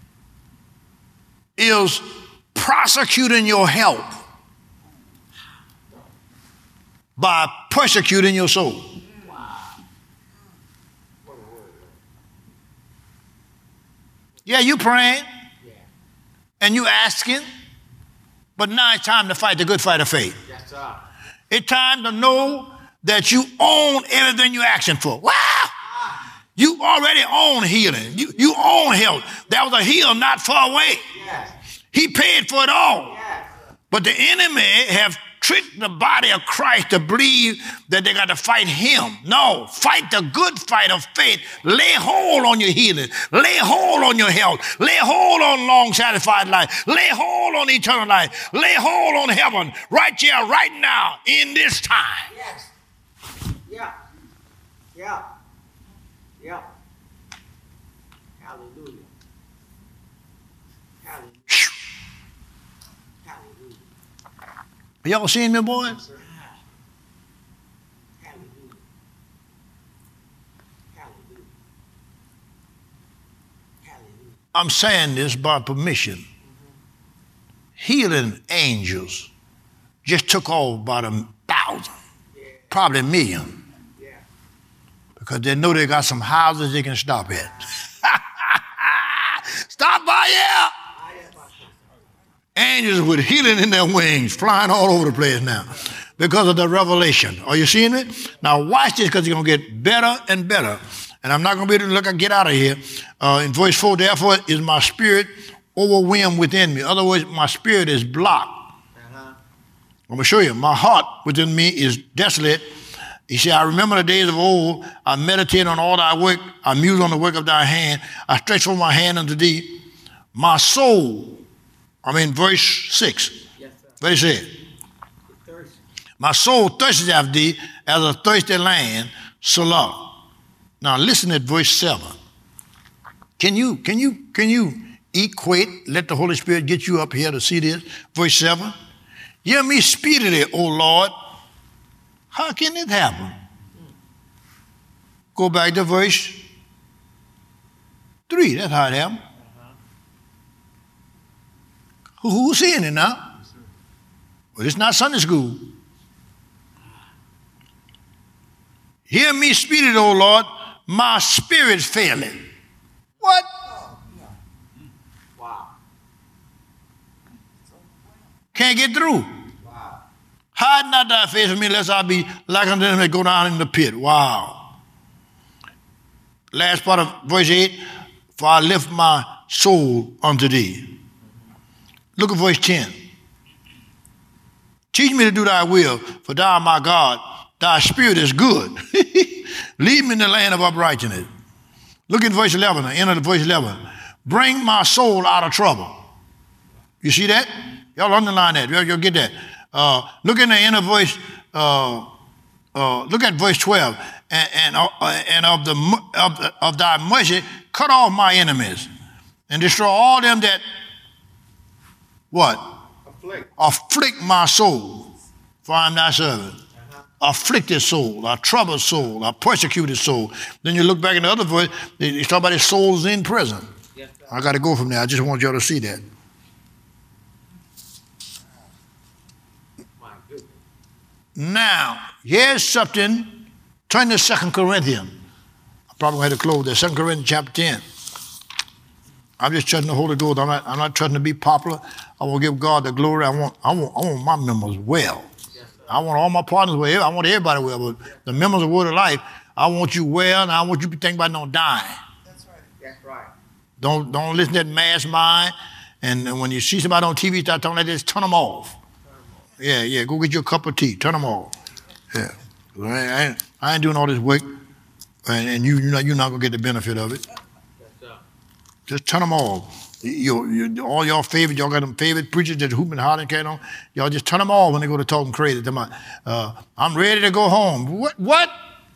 Speaker 1: is prosecuting your health by persecuting your soul. Yeah, you praying and you asking, but now it's time to fight the good fight of faith.
Speaker 2: Yes, sir.
Speaker 1: It's time to know that you own everything you're asking for. Wow! You already own healing. You own health. That was a heal not far away.
Speaker 2: Yes.
Speaker 1: He paid for it all.
Speaker 2: Yes.
Speaker 1: But the enemy have tricked the body of Christ to believe that they got to fight him. No, fight the good fight of faith. Lay hold on your healing. Lay hold on your health. Lay hold on long satisfied life. Lay hold on eternal life. Lay hold on heaven right here, right now, in this time.
Speaker 2: Yes. Yeah. Yeah. Yeah. Hallelujah. Hallelujah. Hallelujah.
Speaker 1: Y'all seeing me, boys?
Speaker 2: Hallelujah. Hallelujah. Hallelujah.
Speaker 1: I'm saying this by permission. Healing angels just took off about 1,000, probably a million. Because they know they got some houses they can stop at. Stop by here! Angels with healing in their wings, flying all over the place now because of the revelation. Are you seeing it? Now watch this because it's going to get better and better. And I'm not going to be able to get out of here. In verse 4, therefore is my spirit overwhelmed within me. In other words, my spirit is blocked. I'm going to show you. My heart within me is desolate. He said, I remember the days of old. I meditate on all thy work. I muse on the work of thy hand. I stretch forth my hand unto thee. My soul, verse 6.
Speaker 2: Yes, sir.
Speaker 1: What he said? My soul thirsts after thee as a thirsty land, Salah. Now listen at verse 7. Can you equate, let the Holy Spirit get you up here to see this? Verse 7. Hear me speedily, O Lord. How can it happen? Go back to verse 3. That's how it happened. Who's seeing it now? Well, it's not Sunday school. Hear me speedily, O Lord, my spirit failing. What?
Speaker 2: Wow.
Speaker 1: Can't get through. Hide not thy face from me, lest I be like unto them that go down in the pit. Wow. Last part of verse 8. for I lift my soul unto thee. Look at verse 10. Teach me to do thy will, for thou art my God. Thy spirit is good. Lead me in the land of uprightness. Look at verse 11, the end of the verse 11. Bring my soul out of trouble. You see that? Y'all underline that. You'll get that. Look in the end of verse, look at verse 12. And of thy mercy, cut off my enemies and destroy all them that, what? Afflict my soul, for I am thy servant. Afflicted soul, a troubled soul, a persecuted soul. Then you look back in the other verse, it's talking about his soul's in prison. Yes, I got to go from there. I just want y'all to see that. Now, here's something. Turn to 2 Corinthians. I'm probably going to have to close there. 2 Corinthians chapter 10. I'm just trusting the Holy Ghost. I'm not trusting to be popular. I want to give God the glory. I want my members well. I want all my partners well. I want everybody well. But the members of Word of Life, I want you well, and I want you to be thinking about no dying.
Speaker 2: That's right. That's right.
Speaker 1: Don't listen to that mass mind. And when you see somebody on TV start talking like this, turn them off. Yeah. Go get you a cup of tea. Turn them off. Yeah. I ain't doing all this work, and you're not going to get the benefit of it. Just turn them off. All y'all favorite, y'all got them favorite preachers that hooping and hollering, carrying on. Y'all just turn them off when they go to talking crazy. I'm ready to go home. What?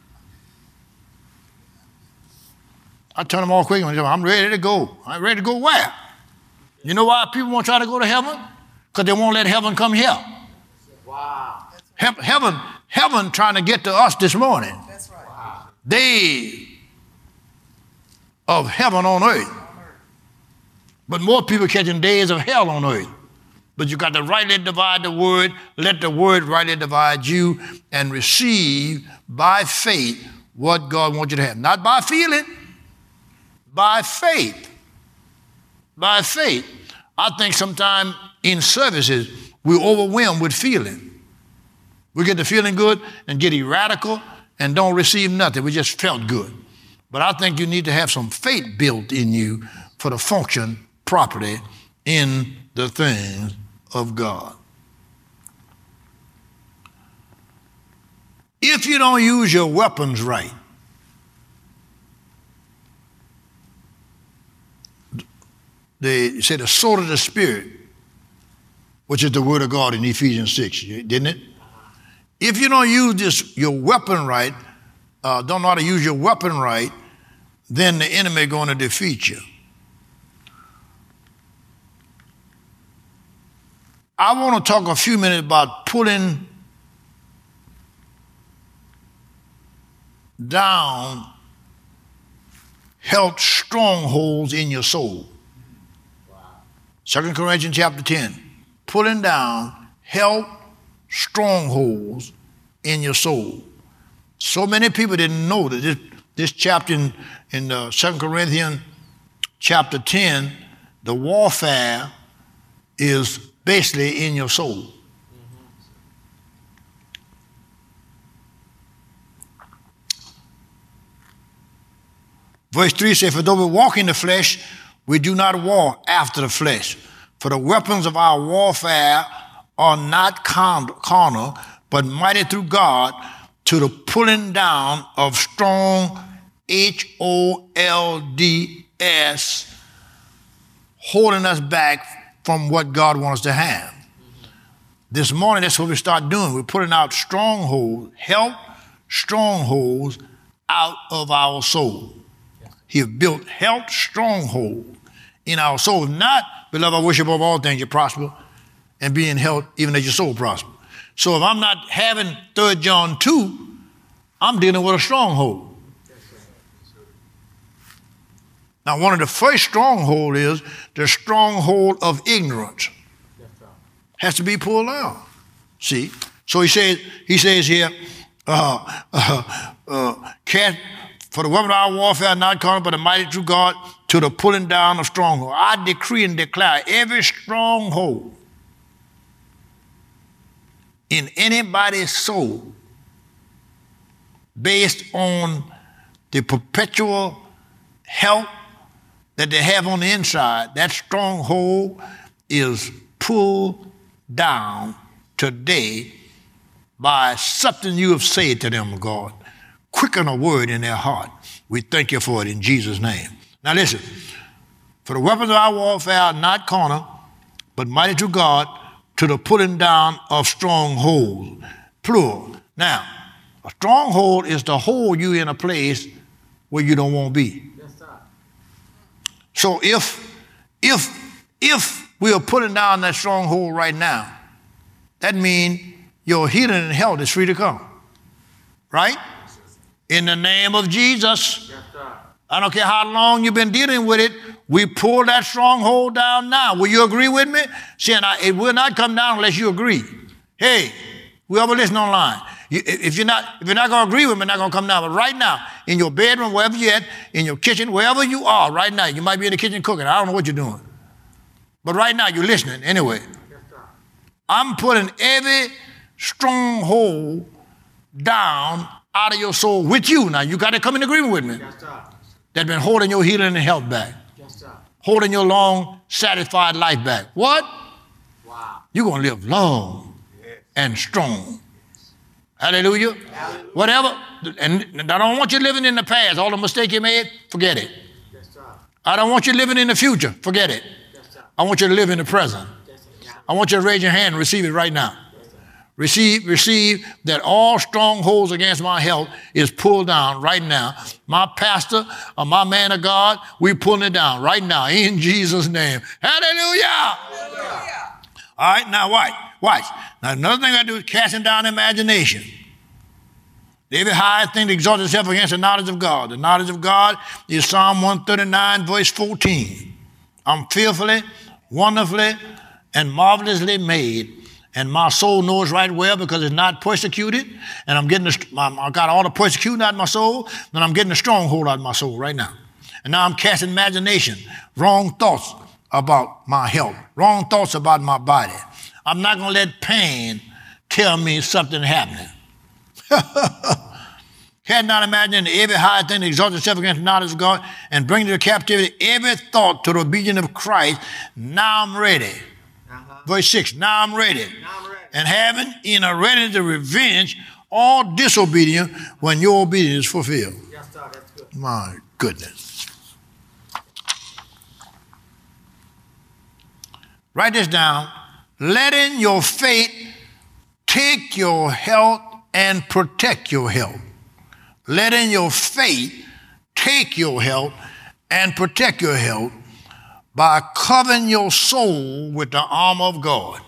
Speaker 1: I turn them off quick. I'm ready to go. I'm ready to go where? You know why people won't try to go to heaven? Because they won't let heaven come here.
Speaker 2: Wow.
Speaker 1: Heaven trying to get to us this morning.
Speaker 3: That's right. Wow.
Speaker 1: Day of heaven on earth. But more people catching days of hell on earth. But you got to rightly divide the word, let the word rightly divide you, and receive by faith what God wants you to have. Not by feeling, by faith. By faith. I think sometimes in services, we're overwhelmed with feeling. We get the feeling good and get erratical and don't receive nothing. We just felt good. But I think you need to have some faith built in you for the function properly in the things of God. If you don't use your weapons right, they say the sword of the Spirit, which is the word of God in Ephesians 6, didn't it? If you don't use your weapon right, don't know how to use your weapon right, then the enemy is going to defeat you. I want to talk a few minutes about pulling down health strongholds in your soul. Wow. 2 Corinthians chapter 10. Pulling down health strongholds in your soul. So many people didn't know that this chapter in 2 Corinthians chapter 10, the warfare is basically in your soul. Verse 3 says, for though we walk in the flesh, we do not war after the flesh. For the weapons of our warfare are not carnal, but mighty through God to the pulling down of strong HOLDS, holding us back from what God wants to have. This morning, that's what we start doing. We're putting out strongholds, health strongholds out of our soul. He has built health stronghold in our soul. Not, beloved, I wish above all things you prosper and be in health even as your soul prosper. So if I'm not having 3 John 2, I'm dealing with a stronghold. Now, one of the first stronghold is the stronghold of ignorance. Has to be pulled out. See? So he says here, for the weapon of our warfare not carnal, but a mighty true God to the pulling down of stronghold. I decree and declare every stronghold in anybody's soul based on the perpetual health that they have on the inside, that stronghold is pulled down today by something you have said to them, God. Quicken a word in their heart. We thank you for it in Jesus' name. Now listen, for the weapons of our warfare are not carnal, but mighty to God to the pulling down of strongholds, plural. Now, a stronghold is to hold you in a place where you don't want to be.
Speaker 2: Yes, sir.
Speaker 1: So if we are pulling down that stronghold right now, that means your healing and health is free to come. Right? In the name of Jesus.
Speaker 2: Yes, sir.
Speaker 1: I don't care how long you've been dealing with it, we pull that stronghold down now. Will you agree with me? See, it will not come down unless you agree. Hey, whoever listen online, if you're not going to agree with me, it's not going to come down. But right now, in your bedroom, wherever you're at, in your kitchen, wherever you are right now, you might be in the kitchen cooking. I don't know what you're doing. But right now, you're listening anyway.
Speaker 2: Yes, sir.
Speaker 1: I'm putting every stronghold down out of your soul with you. Now, you got to come in agreement with me.
Speaker 2: Yes, sir.
Speaker 1: That's been holding your healing and health back.
Speaker 2: Yes, sir.
Speaker 1: Holding your long, satisfied life back. What?
Speaker 2: Wow.
Speaker 1: You're going to live long and strong. Hallelujah. Whatever. And I don't want you living in the past. All the mistakes you made, forget it.
Speaker 2: Yes, sir.
Speaker 1: I don't want you living in the future. Forget it.
Speaker 2: Yes, sir.
Speaker 1: I want you to live in the present.
Speaker 2: Yes, sir.
Speaker 1: I want you to raise your hand and receive it right now. Receive that all strongholds against my health is pulled down right now. My pastor or my man of God, we pulling it down right now in Jesus' name. Hallelujah.
Speaker 3: Hallelujah.
Speaker 1: All right, now watch. Now another thing I do is casting down imagination. Every high thing that exalts itself against the knowledge of God. The knowledge of God is Psalm 139, verse 14. I'm fearfully, wonderfully, and marvelously made. And my soul knows right well because it's not persecuted. And I'm getting, I got all the persecution out of my soul, and I'm getting the stronghold out of my soul right now. And now I'm casting imagination, wrong thoughts about my health, wrong thoughts about my body. I'm not going to let pain tell me something happening. Cannot imagine every high thing that exalts itself against the knowledge of God and bring to captivity every thought to the obedience of Christ. Now I'm ready. Verse 6, now I'm ready. And having in a readiness to revenge all disobedience when your obedience is fulfilled.
Speaker 2: Yes, sir. That's good.
Speaker 1: My goodness. Write this down. Letting your faith take your health and protect your health. Letting your faith take your health and protect your health by covering your soul with the armor of God.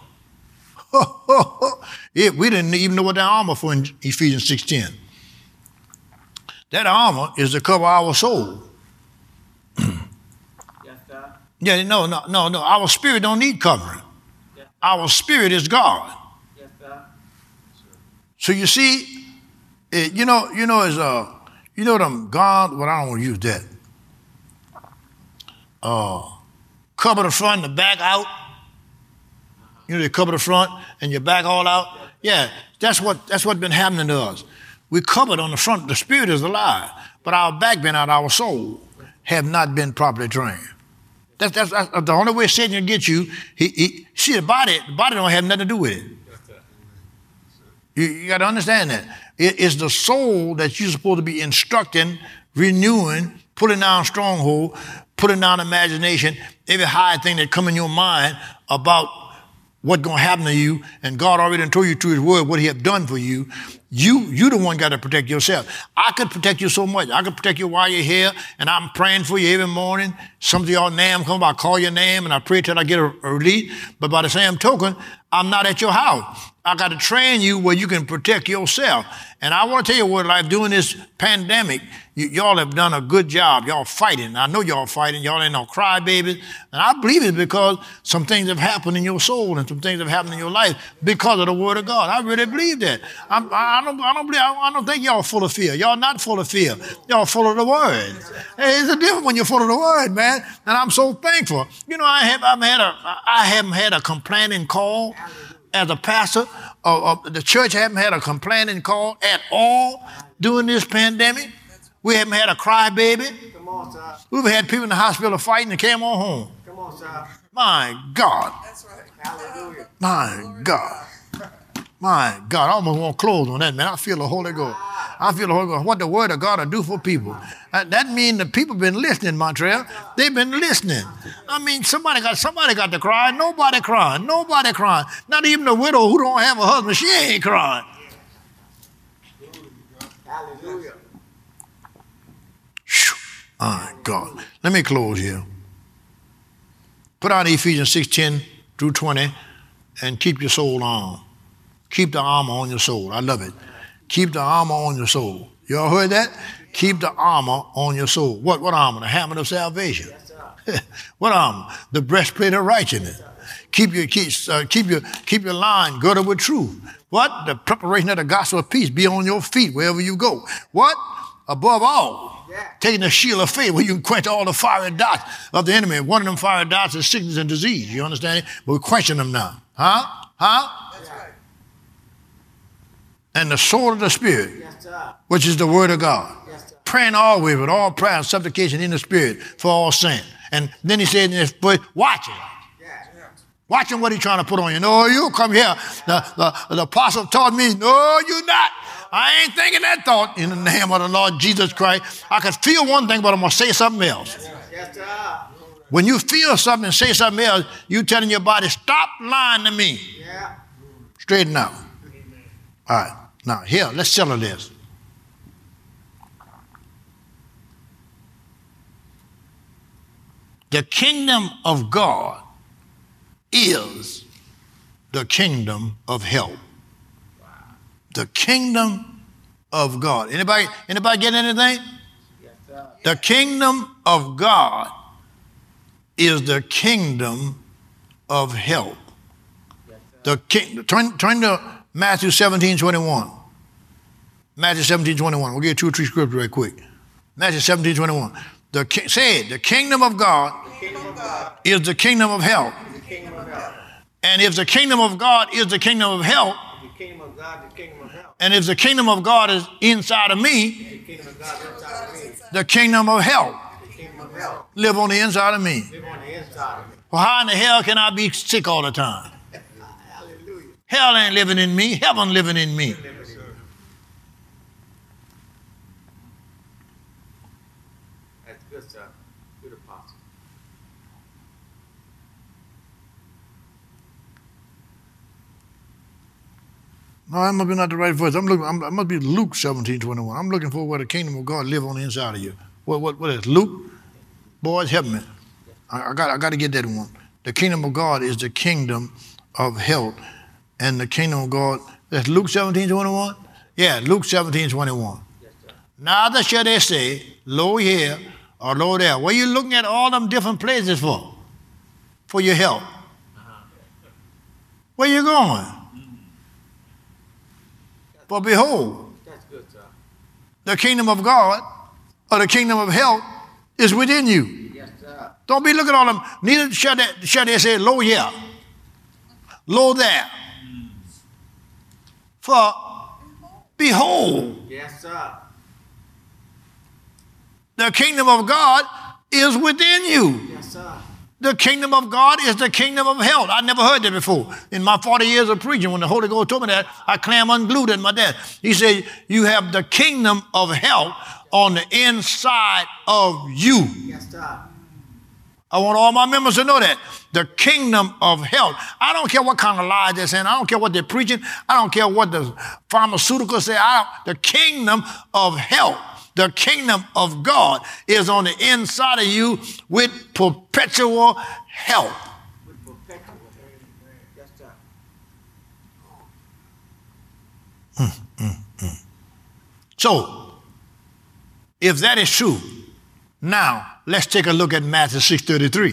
Speaker 1: We didn't even know what that armor for in Ephesians 6:10. That armor is to cover our soul.
Speaker 2: Yes, sir.
Speaker 1: Yeah, no. Our spirit don't need covering.
Speaker 2: Yes.
Speaker 1: Our spirit is God.
Speaker 2: Yes, sir.
Speaker 1: So you see, you know them God. Well, I don't want to use that. Cover the front and the back out. You know, they cover the front and your back all out. Yeah, that's what's been happening to us. We covered on the front. The spirit is alive, but our back been out. Our soul have not been properly trained. That's the only way Satan can get you. He see the body don't have nothing to do with it. You got to understand that. It's the soul that you're supposed to be instructing, renewing, pulling down stronghold, putting down imagination, every high thing that come in your mind about what's going to happen to you, and God already told you through his word what he have done for you. You the one got to protect yourself. I could protect you so much. I could protect you while you're here, and I'm praying for you every morning. Some of y'all name come up, I call your name, and I pray till I get a relief. But by the same token, I'm not at your house. I got to train you where you can protect yourself. And I want to tell you what, like during this pandemic, y'all have done a good job. Y'all fighting. I know y'all fighting. Y'all ain't no crybabies. And I believe it because some things have happened in your soul and some things have happened in your life because of the word of God. I really believe that. I don't think y'all full of fear. Y'all not full of fear. Y'all full of the word. Hey, it's a difference when you're full of the word, man. And I'm so thankful. You know, I haven't had a complaining call as a pastor of the church. Haven't had a complaining call at all during this pandemic. We haven't had a crybaby.
Speaker 2: on, sir.
Speaker 1: We've had people in the hospital fighting and came on home.
Speaker 2: Come on, sir.
Speaker 1: My God.
Speaker 3: That's right.
Speaker 2: Hallelujah.
Speaker 1: My God. My God. I almost want to close on that, man. I feel the Holy Ghost. I feel the Holy Ghost. What the Word of God will do for people. That means the people been listening, Montreal. They've been listening. I mean, somebody got to cry. Nobody crying. Nobody crying. Not even the widow who don't have a husband. She ain't crying.
Speaker 2: Hallelujah.
Speaker 1: My God. Let me close here. Put out Ephesians 6:10 through 20 and keep your soul on. Keep the armor on your soul. I love it. Keep the armor on your soul. You all heard that? Keep the armor on your soul. What armor? The helmet of salvation.
Speaker 2: Yes, sir.
Speaker 1: What armor? The breastplate of righteousness. Keep your line girded with truth. What? The preparation of the gospel of peace be on your feet wherever you go. What? Above all, taking the shield of faith where you can quench all the fiery darts of the enemy. One of them fiery darts is sickness and disease. You understand it? But we're quenching them now. Huh?
Speaker 3: That's right.
Speaker 1: And the sword of the Spirit,
Speaker 2: Yes, sir.
Speaker 1: which is the word of God.
Speaker 2: Yes, sir.
Speaker 1: Praying always with all prayer and supplication in the Spirit for all saints. And then he said in this book, watch it.
Speaker 2: Yeah.
Speaker 1: Watching what he's trying to put on you. No, you come here. The apostle taught me, no, you're not. I ain't thinking that thought in the name of the Lord Jesus Christ. I could feel one thing, but I'm going to say something else.
Speaker 2: Yes, sir.
Speaker 1: When you feel something and say something else, you telling your body, stop lying to me.
Speaker 2: Yeah.
Speaker 1: Straighten out. All right. Now, here, let's settle this. The kingdom of God is the kingdom of help. The kingdom of God. Anybody get anything?
Speaker 2: Yes, sir.
Speaker 1: The kingdom of God is the kingdom of help.
Speaker 2: Yes, sir.
Speaker 1: Turn to Matthew 17:21. Matthew 17:21. We'll get 2 or 3 scriptures right quick. Matthew 17:21. Say it. The kingdom of God
Speaker 2: Kingdom of God.
Speaker 1: is the kingdom of help.
Speaker 2: The kingdom of help.
Speaker 1: And if the kingdom of God is the kingdom of help,
Speaker 2: The kingdom of God. The kingdom of help.
Speaker 1: and if the kingdom of God is inside of me,
Speaker 2: The kingdom of God inside of me.
Speaker 1: the kingdom of help
Speaker 2: The kingdom of help.
Speaker 1: live on the inside of me.
Speaker 2: Live on the inside of me.
Speaker 1: Well, how in the hell can I be sick all the time?
Speaker 2: Hallelujah.
Speaker 1: Hell ain't living in me. Heaven living in me.
Speaker 2: That's good, sir. Good apostle.
Speaker 1: No, that must be not the right verse. I must be Luke 17:21. I'm looking for where the kingdom of God live on the inside of you. What is Luke? Boys, help me. I got to get that one. The kingdom of God is the kingdom of health, and the kingdom of God. That's Luke 17:21. Yeah, Luke 17:21.
Speaker 2: Yes, sir.
Speaker 1: Neither shall they say, lo here or lo there. What are you looking at all them different places for? For your help. Where you going? For behold,
Speaker 2: That's good, sir.
Speaker 1: the kingdom of God or the kingdom of health is within you.
Speaker 2: Yes, sir.
Speaker 1: Don't be looking at all them. Neither shall they say, lo here, lo there. For behold,
Speaker 2: Yes, sir.
Speaker 1: the kingdom of God is within you.
Speaker 2: Yes, sir.
Speaker 1: The kingdom of God is the kingdom of health. I never heard that before. In my 40 years of preaching, when the Holy Ghost told me that, I clam unglued at my desk. He said, you have the kingdom of health on the inside of you.
Speaker 2: Yes, sir.
Speaker 1: I want all my members to know that. The kingdom of health. I don't care what kind of lies they're saying. I don't care what they're preaching. I don't care what the pharmaceuticals say. The kingdom of health. The kingdom of God is on the inside of you with perpetual health.
Speaker 2: With perpetual. Yes, sir.
Speaker 1: So, if that is true, now let's take a look at Matthew 6:33.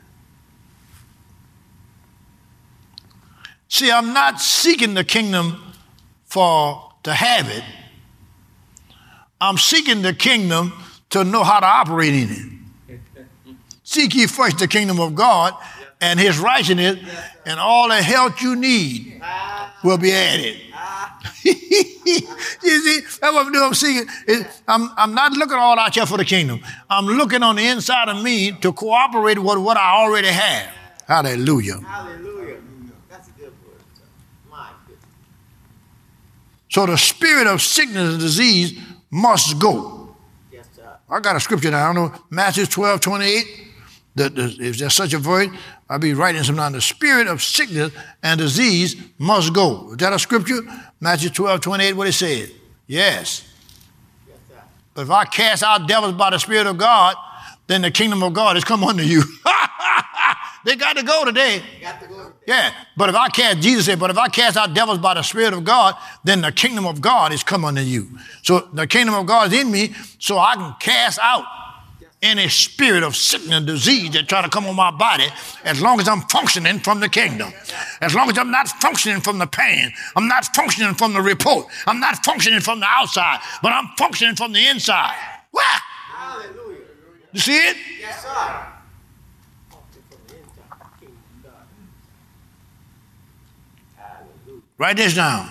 Speaker 1: See, I'm not seeking the kingdom to have it. I'm seeking the kingdom to know how to operate in it. Seek ye first the kingdom of God and his righteousness, and all the health you need will be added. You see, that's what I'm doing. I'm seeking. I'm not looking all out here for the kingdom. I'm looking on the inside of me to cooperate with what I already have. Hallelujah.
Speaker 2: Hallelujah. That's a good word. My goodness.
Speaker 1: So the spirit of sickness and disease must go.
Speaker 2: Yes, sir.
Speaker 1: I got a scripture now. I don't know, Matthew 12:28. If there's such a verse, I'll be writing some down. The spirit of sickness and disease must go. Is that a scripture? Matthew 12:28, what it says? Yes.
Speaker 2: Yes, sir.
Speaker 1: But if I cast out devils by the Spirit of God, then the kingdom of God has come unto you. They got to go today.
Speaker 2: You got to go.
Speaker 1: Yeah, but if I cast, Jesus said, but if I cast out devils by the Spirit of God, then the kingdom of God is come unto you. So the kingdom of God is in me, so I can cast out any spirit of sickness and disease that try to come on my body, as long as I'm functioning from the kingdom. As long as I'm not functioning from the pain, I'm not functioning from the report, I'm not functioning from the outside, but I'm functioning from the inside. Wah!
Speaker 2: Hallelujah.
Speaker 1: You see it?
Speaker 2: Yes, sir. Function from the inside. Kingdom of God. Hallelujah.
Speaker 1: Write this down.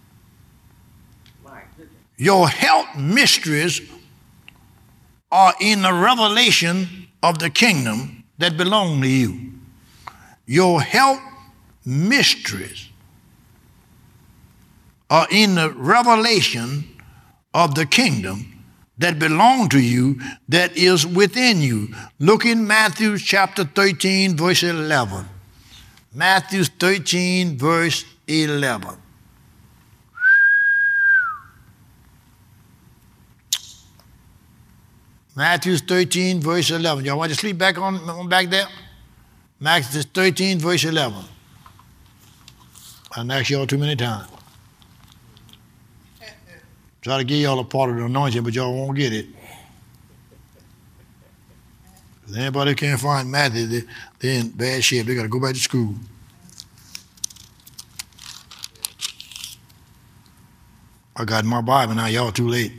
Speaker 2: My goodness.
Speaker 1: Your health mysteries are in the revelation of the kingdom that belong to you. Your health mysteries are in the revelation of the kingdom that belong to you, that is within you. Look in Matthew chapter 13, verse 11. Matthew 13, verse 11. Matthew 13, verse 11. Y'all want to sleep back on back there? Matthew 13, verse 11. I've asked y'all too many times. Try to give y'all a part of the anointing, but y'all won't get it. If anybody can't find Matthew, they're in bad shape. They got to go back to school. I got my Bible now. Y'all too late.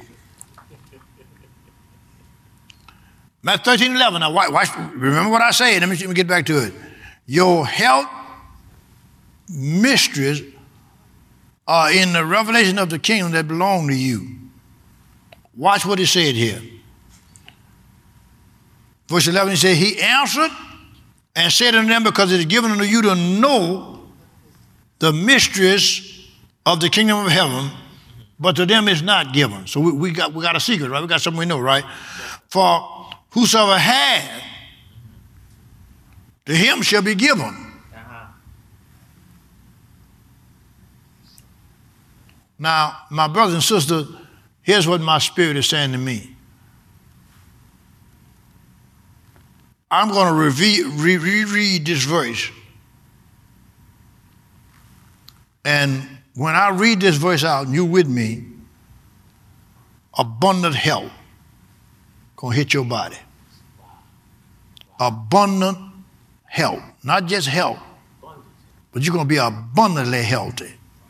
Speaker 1: Matthew 13, 11. Now, watch, remember what I said. Let me get back to it. Your health mysteries are in the revelation of the kingdom that belong to you. Watch what he said here. Verse 11, he said, he answered and said unto them, because it is given unto you to know the mysteries of the kingdom of heaven, but to them it's not given. So we got a secret, right? We got something we know, right? For whosoever had, to him shall be given. Now, my brothers and sisters, here's what my spirit is saying to me. I'm going to reread this verse. And when I read this verse out, and you with me, abundant health going to hit your body. Abundant health. Not just health, but you're going to be abundantly healthy.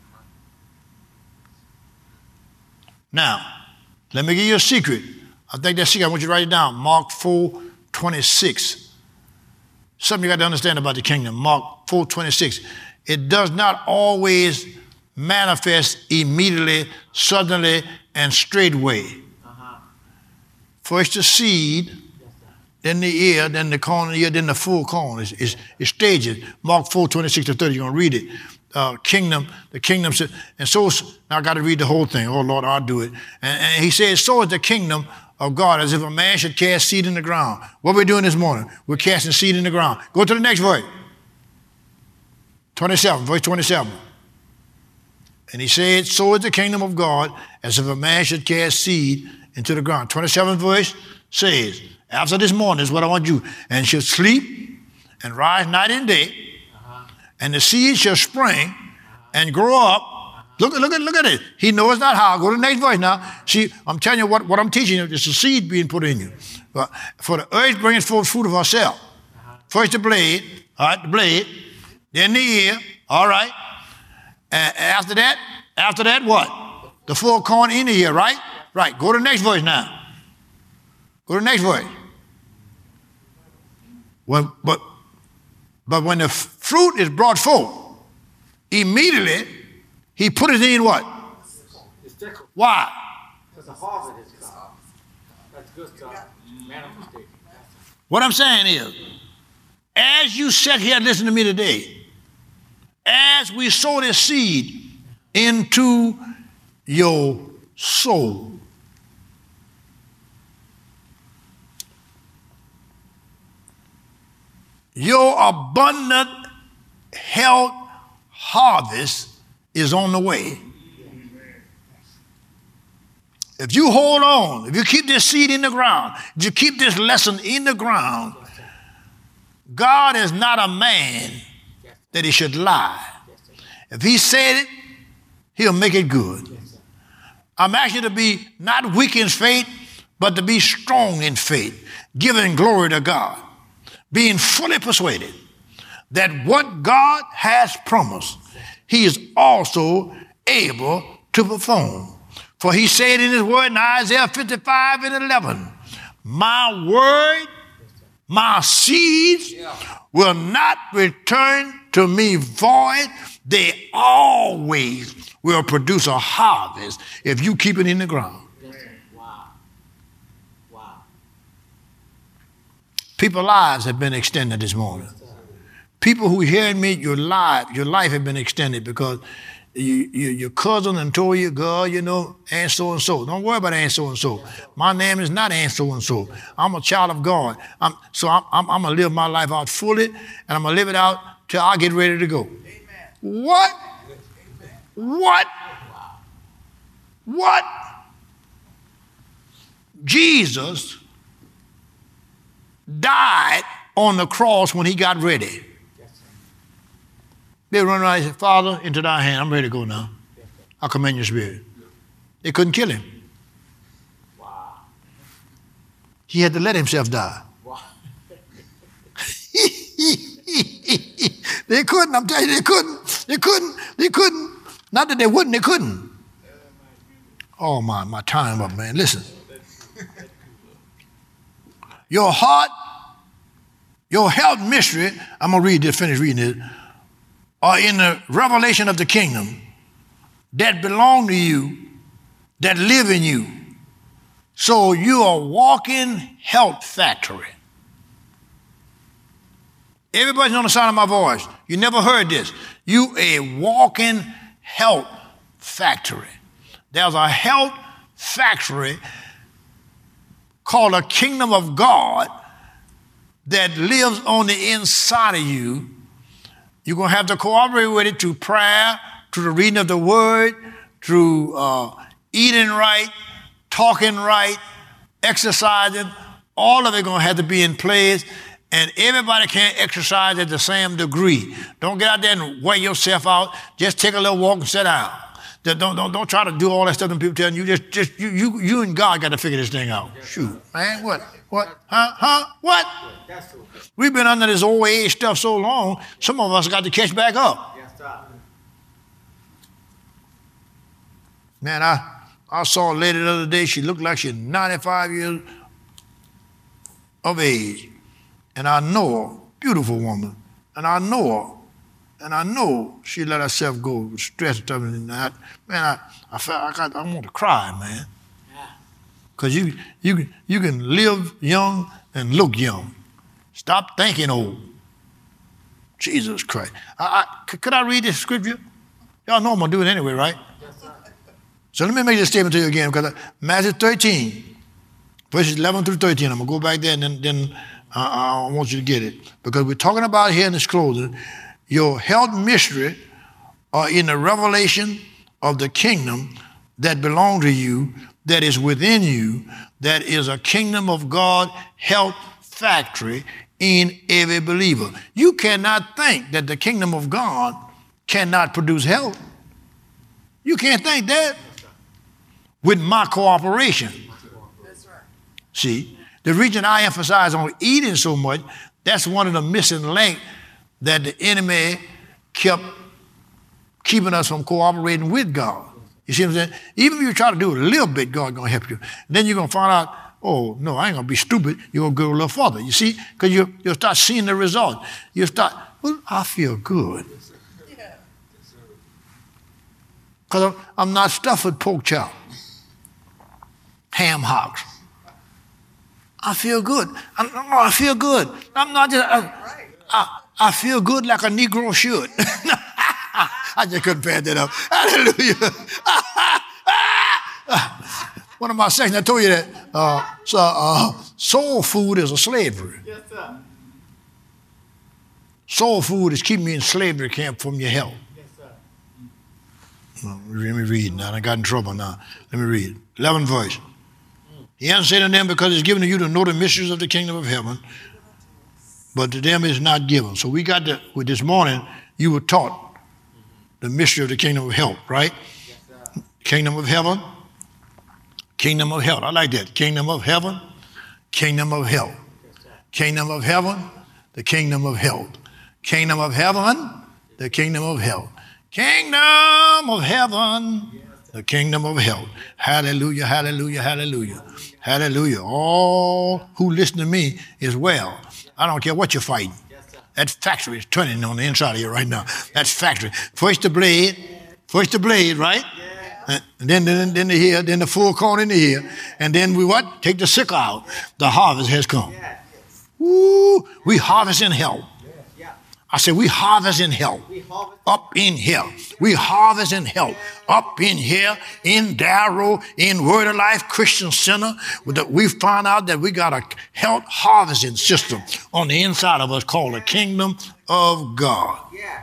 Speaker 1: Now, let me give you a secret. I think that secret, I want you to write it down. Mark 4:26. Something you got to understand about the kingdom. Mark 4:26. It does not always manifest immediately, suddenly, and straightway. First the seed, then the ear, then the corn of the ear, then the full corn. It's stages. Mark 4:26-30. You're going to read it. The kingdom, and so now I got to read the whole thing. Oh Lord, I'll do it. And he says, so is the kingdom of God, as if a man should cast seed in the ground. What we're doing this morning, we're casting seed in the ground. Go to the next verse. 27, verse 27. And he said, so is the kingdom of God, as if a man should cast seed into the ground. 27th verse says, after this morning is what I want you, and shall sleep and rise night and day, and the seed shall spring and grow up. Look at it. He knows not how. Go to the next verse now. See, I'm telling you what I'm teaching you. It's a seed being put in you. For the earth brings forth fruit of herself. First the blade, all right, the blade, then the ear, all right. And after that, what? The full corn in the ear, right? Right. Go to the next verse now. Go to the next verse. But when the fruit is brought forth, immediately he put it in what?
Speaker 2: sickle.
Speaker 1: Why?
Speaker 2: Because the harvest is come. That's good stuff. Manifestation.
Speaker 1: What I'm saying is, as you sit here and listen to me today, as we sow this seed into your soul, your abundant health harvest is on the way. If you hold on, if you keep this seed in the ground, if you keep this lesson in the ground, God is not a man that he should lie. If he said it, he'll make it good. I'm asking you to be not weak in faith, but to be strong in faith, giving glory to God, being fully persuaded that what God has promised, he is also able to perform. For he said in his word in Isaiah 55:11, my word, my seeds will not return to me void. They always will produce a harvest if you keep it in the ground.
Speaker 2: Wow. Wow.
Speaker 1: People's lives have been extended this morning. People who hearing me, your life has been extended because your cousin and told you, girl, you know, Aunt so-and-so. Don't worry about Aunt so-and-so. My name is not Aunt so-and-so. I'm a child of God. I'm going to live my life out fully, and I'm going to live it out till I get ready to go. Amen. What? Amen. What? Jesus died on the cross when he got ready. They run around and say, Father, into thy hand. I'm ready to go now. I commend your spirit. They couldn't kill him.
Speaker 2: Wow.
Speaker 1: He had to let himself die.
Speaker 2: Wow.
Speaker 1: They couldn't. I'm telling you, they couldn't. Not that they wouldn't, they couldn't. Oh, my time up, man. Listen. Your heart, your health mystery, I'm going to read this, finish reading it, are in the revelation of the kingdom that belong to you, that live in you. So you are a walking health factory. Everybody's on the sound of my voice. You never heard this. You a walking health factory. There's a health factory called a kingdom of God that lives on the inside of you. You're going to have to cooperate with it through prayer, through the reading of the word, through eating right, talking right, exercising. All of it going to have to be in place, and everybody can't exercise at the same degree. Don't get out there and wear yourself out. Just take a little walk and sit down. Don't try to do all that stuff that people telling you. You and God got to figure this thing out. Shoot, man, what? What? What? We've been under this old age stuff so long, some of us got to catch back up. Man, I saw a lady the other day. She looked like she's 95 years of age. And I know her, beautiful woman. And I know she let herself go with stress and stuff. And man, I felt I want to cry, man. Because you can live young and look young. Stop thinking old. Jesus Christ. Could I read this scripture? Y'all know I'm going to do it anyway, right?
Speaker 2: Yes, sir.
Speaker 1: So let me make this statement to you again, because Matthew 13, verses 11 through 13, I'm going to go back there and then I want you to get it. Because we're talking about here in this closing, your health mystery are in the revelation of the kingdom that belong to you, that is within you, that is a kingdom of God health factory in every believer. You cannot think that the kingdom of God cannot produce health. You can't think that with my cooperation.
Speaker 3: That's right.
Speaker 1: See, the reason I emphasize on eating so much, that's one of the missing links that the enemy kept keeping us from cooperating with God. You see what I'm saying? Even if you try to do a little bit, God's going to help you. Then you're going to find out, oh, no, I ain't going to be stupid. You're going to go a little further. You see? Because you'll start seeing the result. You'll start, well, I feel good.
Speaker 3: Yeah.
Speaker 1: Because Because I'm not stuffed with pork chop, ham hocks. I feel good. I feel good. I'm not just, I feel good like a Negro should. I just couldn't pad that up. Hallelujah. One of my sections, I told you that soul food is a slavery.
Speaker 2: Yes, sir.
Speaker 1: Soul food is keeping you in slavery camp from your health.
Speaker 2: Yes, sir.
Speaker 1: Let me read now. I got in trouble now. Let me read. 11th verse. He answered unto them, because it's given to you to know the mysteries of the kingdom of heaven, but to them is not given. So we got with this morning, you were taught the mystery of the kingdom of health, right?
Speaker 2: Yes, sir.
Speaker 1: Kingdom of heaven, kingdom of health. I like that. Kingdom of heaven, kingdom of health. Kingdom of heaven, the kingdom of health. Kingdom of heaven, the kingdom of health. Kingdom of heaven, the kingdom of health. Hallelujah, hallelujah, hallelujah. Hallelujah. All who listen to me is well. I don't care what you're fighting. That factory is turning on the inside of you right now. That's factory. First the blade, right? And then the ear, then the full corn in the ear. And then we what? Take the sickle out. The harvest has come. Woo! We harvest in health. I said, we harvest in health. Up in here. We harvest in health. Up in here, in Darrow, in Word of Life Christian Center. We found out that we got a health harvesting system on the inside of us called the kingdom of God.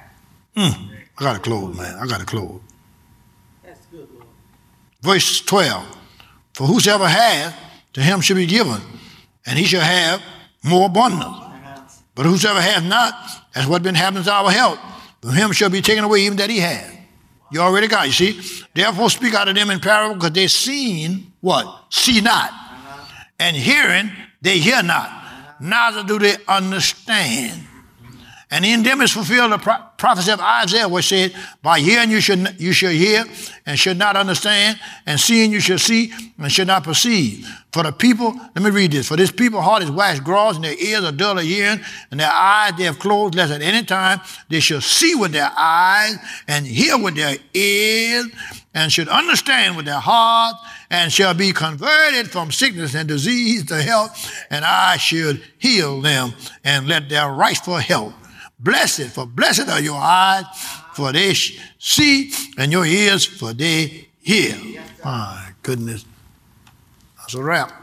Speaker 1: I got to close, man. I got to close.
Speaker 2: That's good, Lord.
Speaker 1: Verse 12. For whosoever has, to him shall be given, and he shall have more abundance. But whosoever has not, that's what been happening to our health. From him shall be taken away even that he had. You already got it, you see? Therefore speak out of them in parable, because they seen what? See not. And hearing, they hear not. Neither do they understand. And in them is fulfilled the prophecy of Isaiah, which said, by hearing you shall hear and should not understand, and seeing you shall see and should not perceive. For the people, let me read this. For this people heart is waxed gross, and their ears are dull of hearing, and their eyes they have closed, lest at any time they shall see with their eyes, and hear with their ears, and should understand with their heart, and shall be converted from sickness and disease to health, and I should heal them, and let their rightful health. Blessed, for blessed are your eyes, for they see, and your ears, for they hear. My goodness. That's a wrap.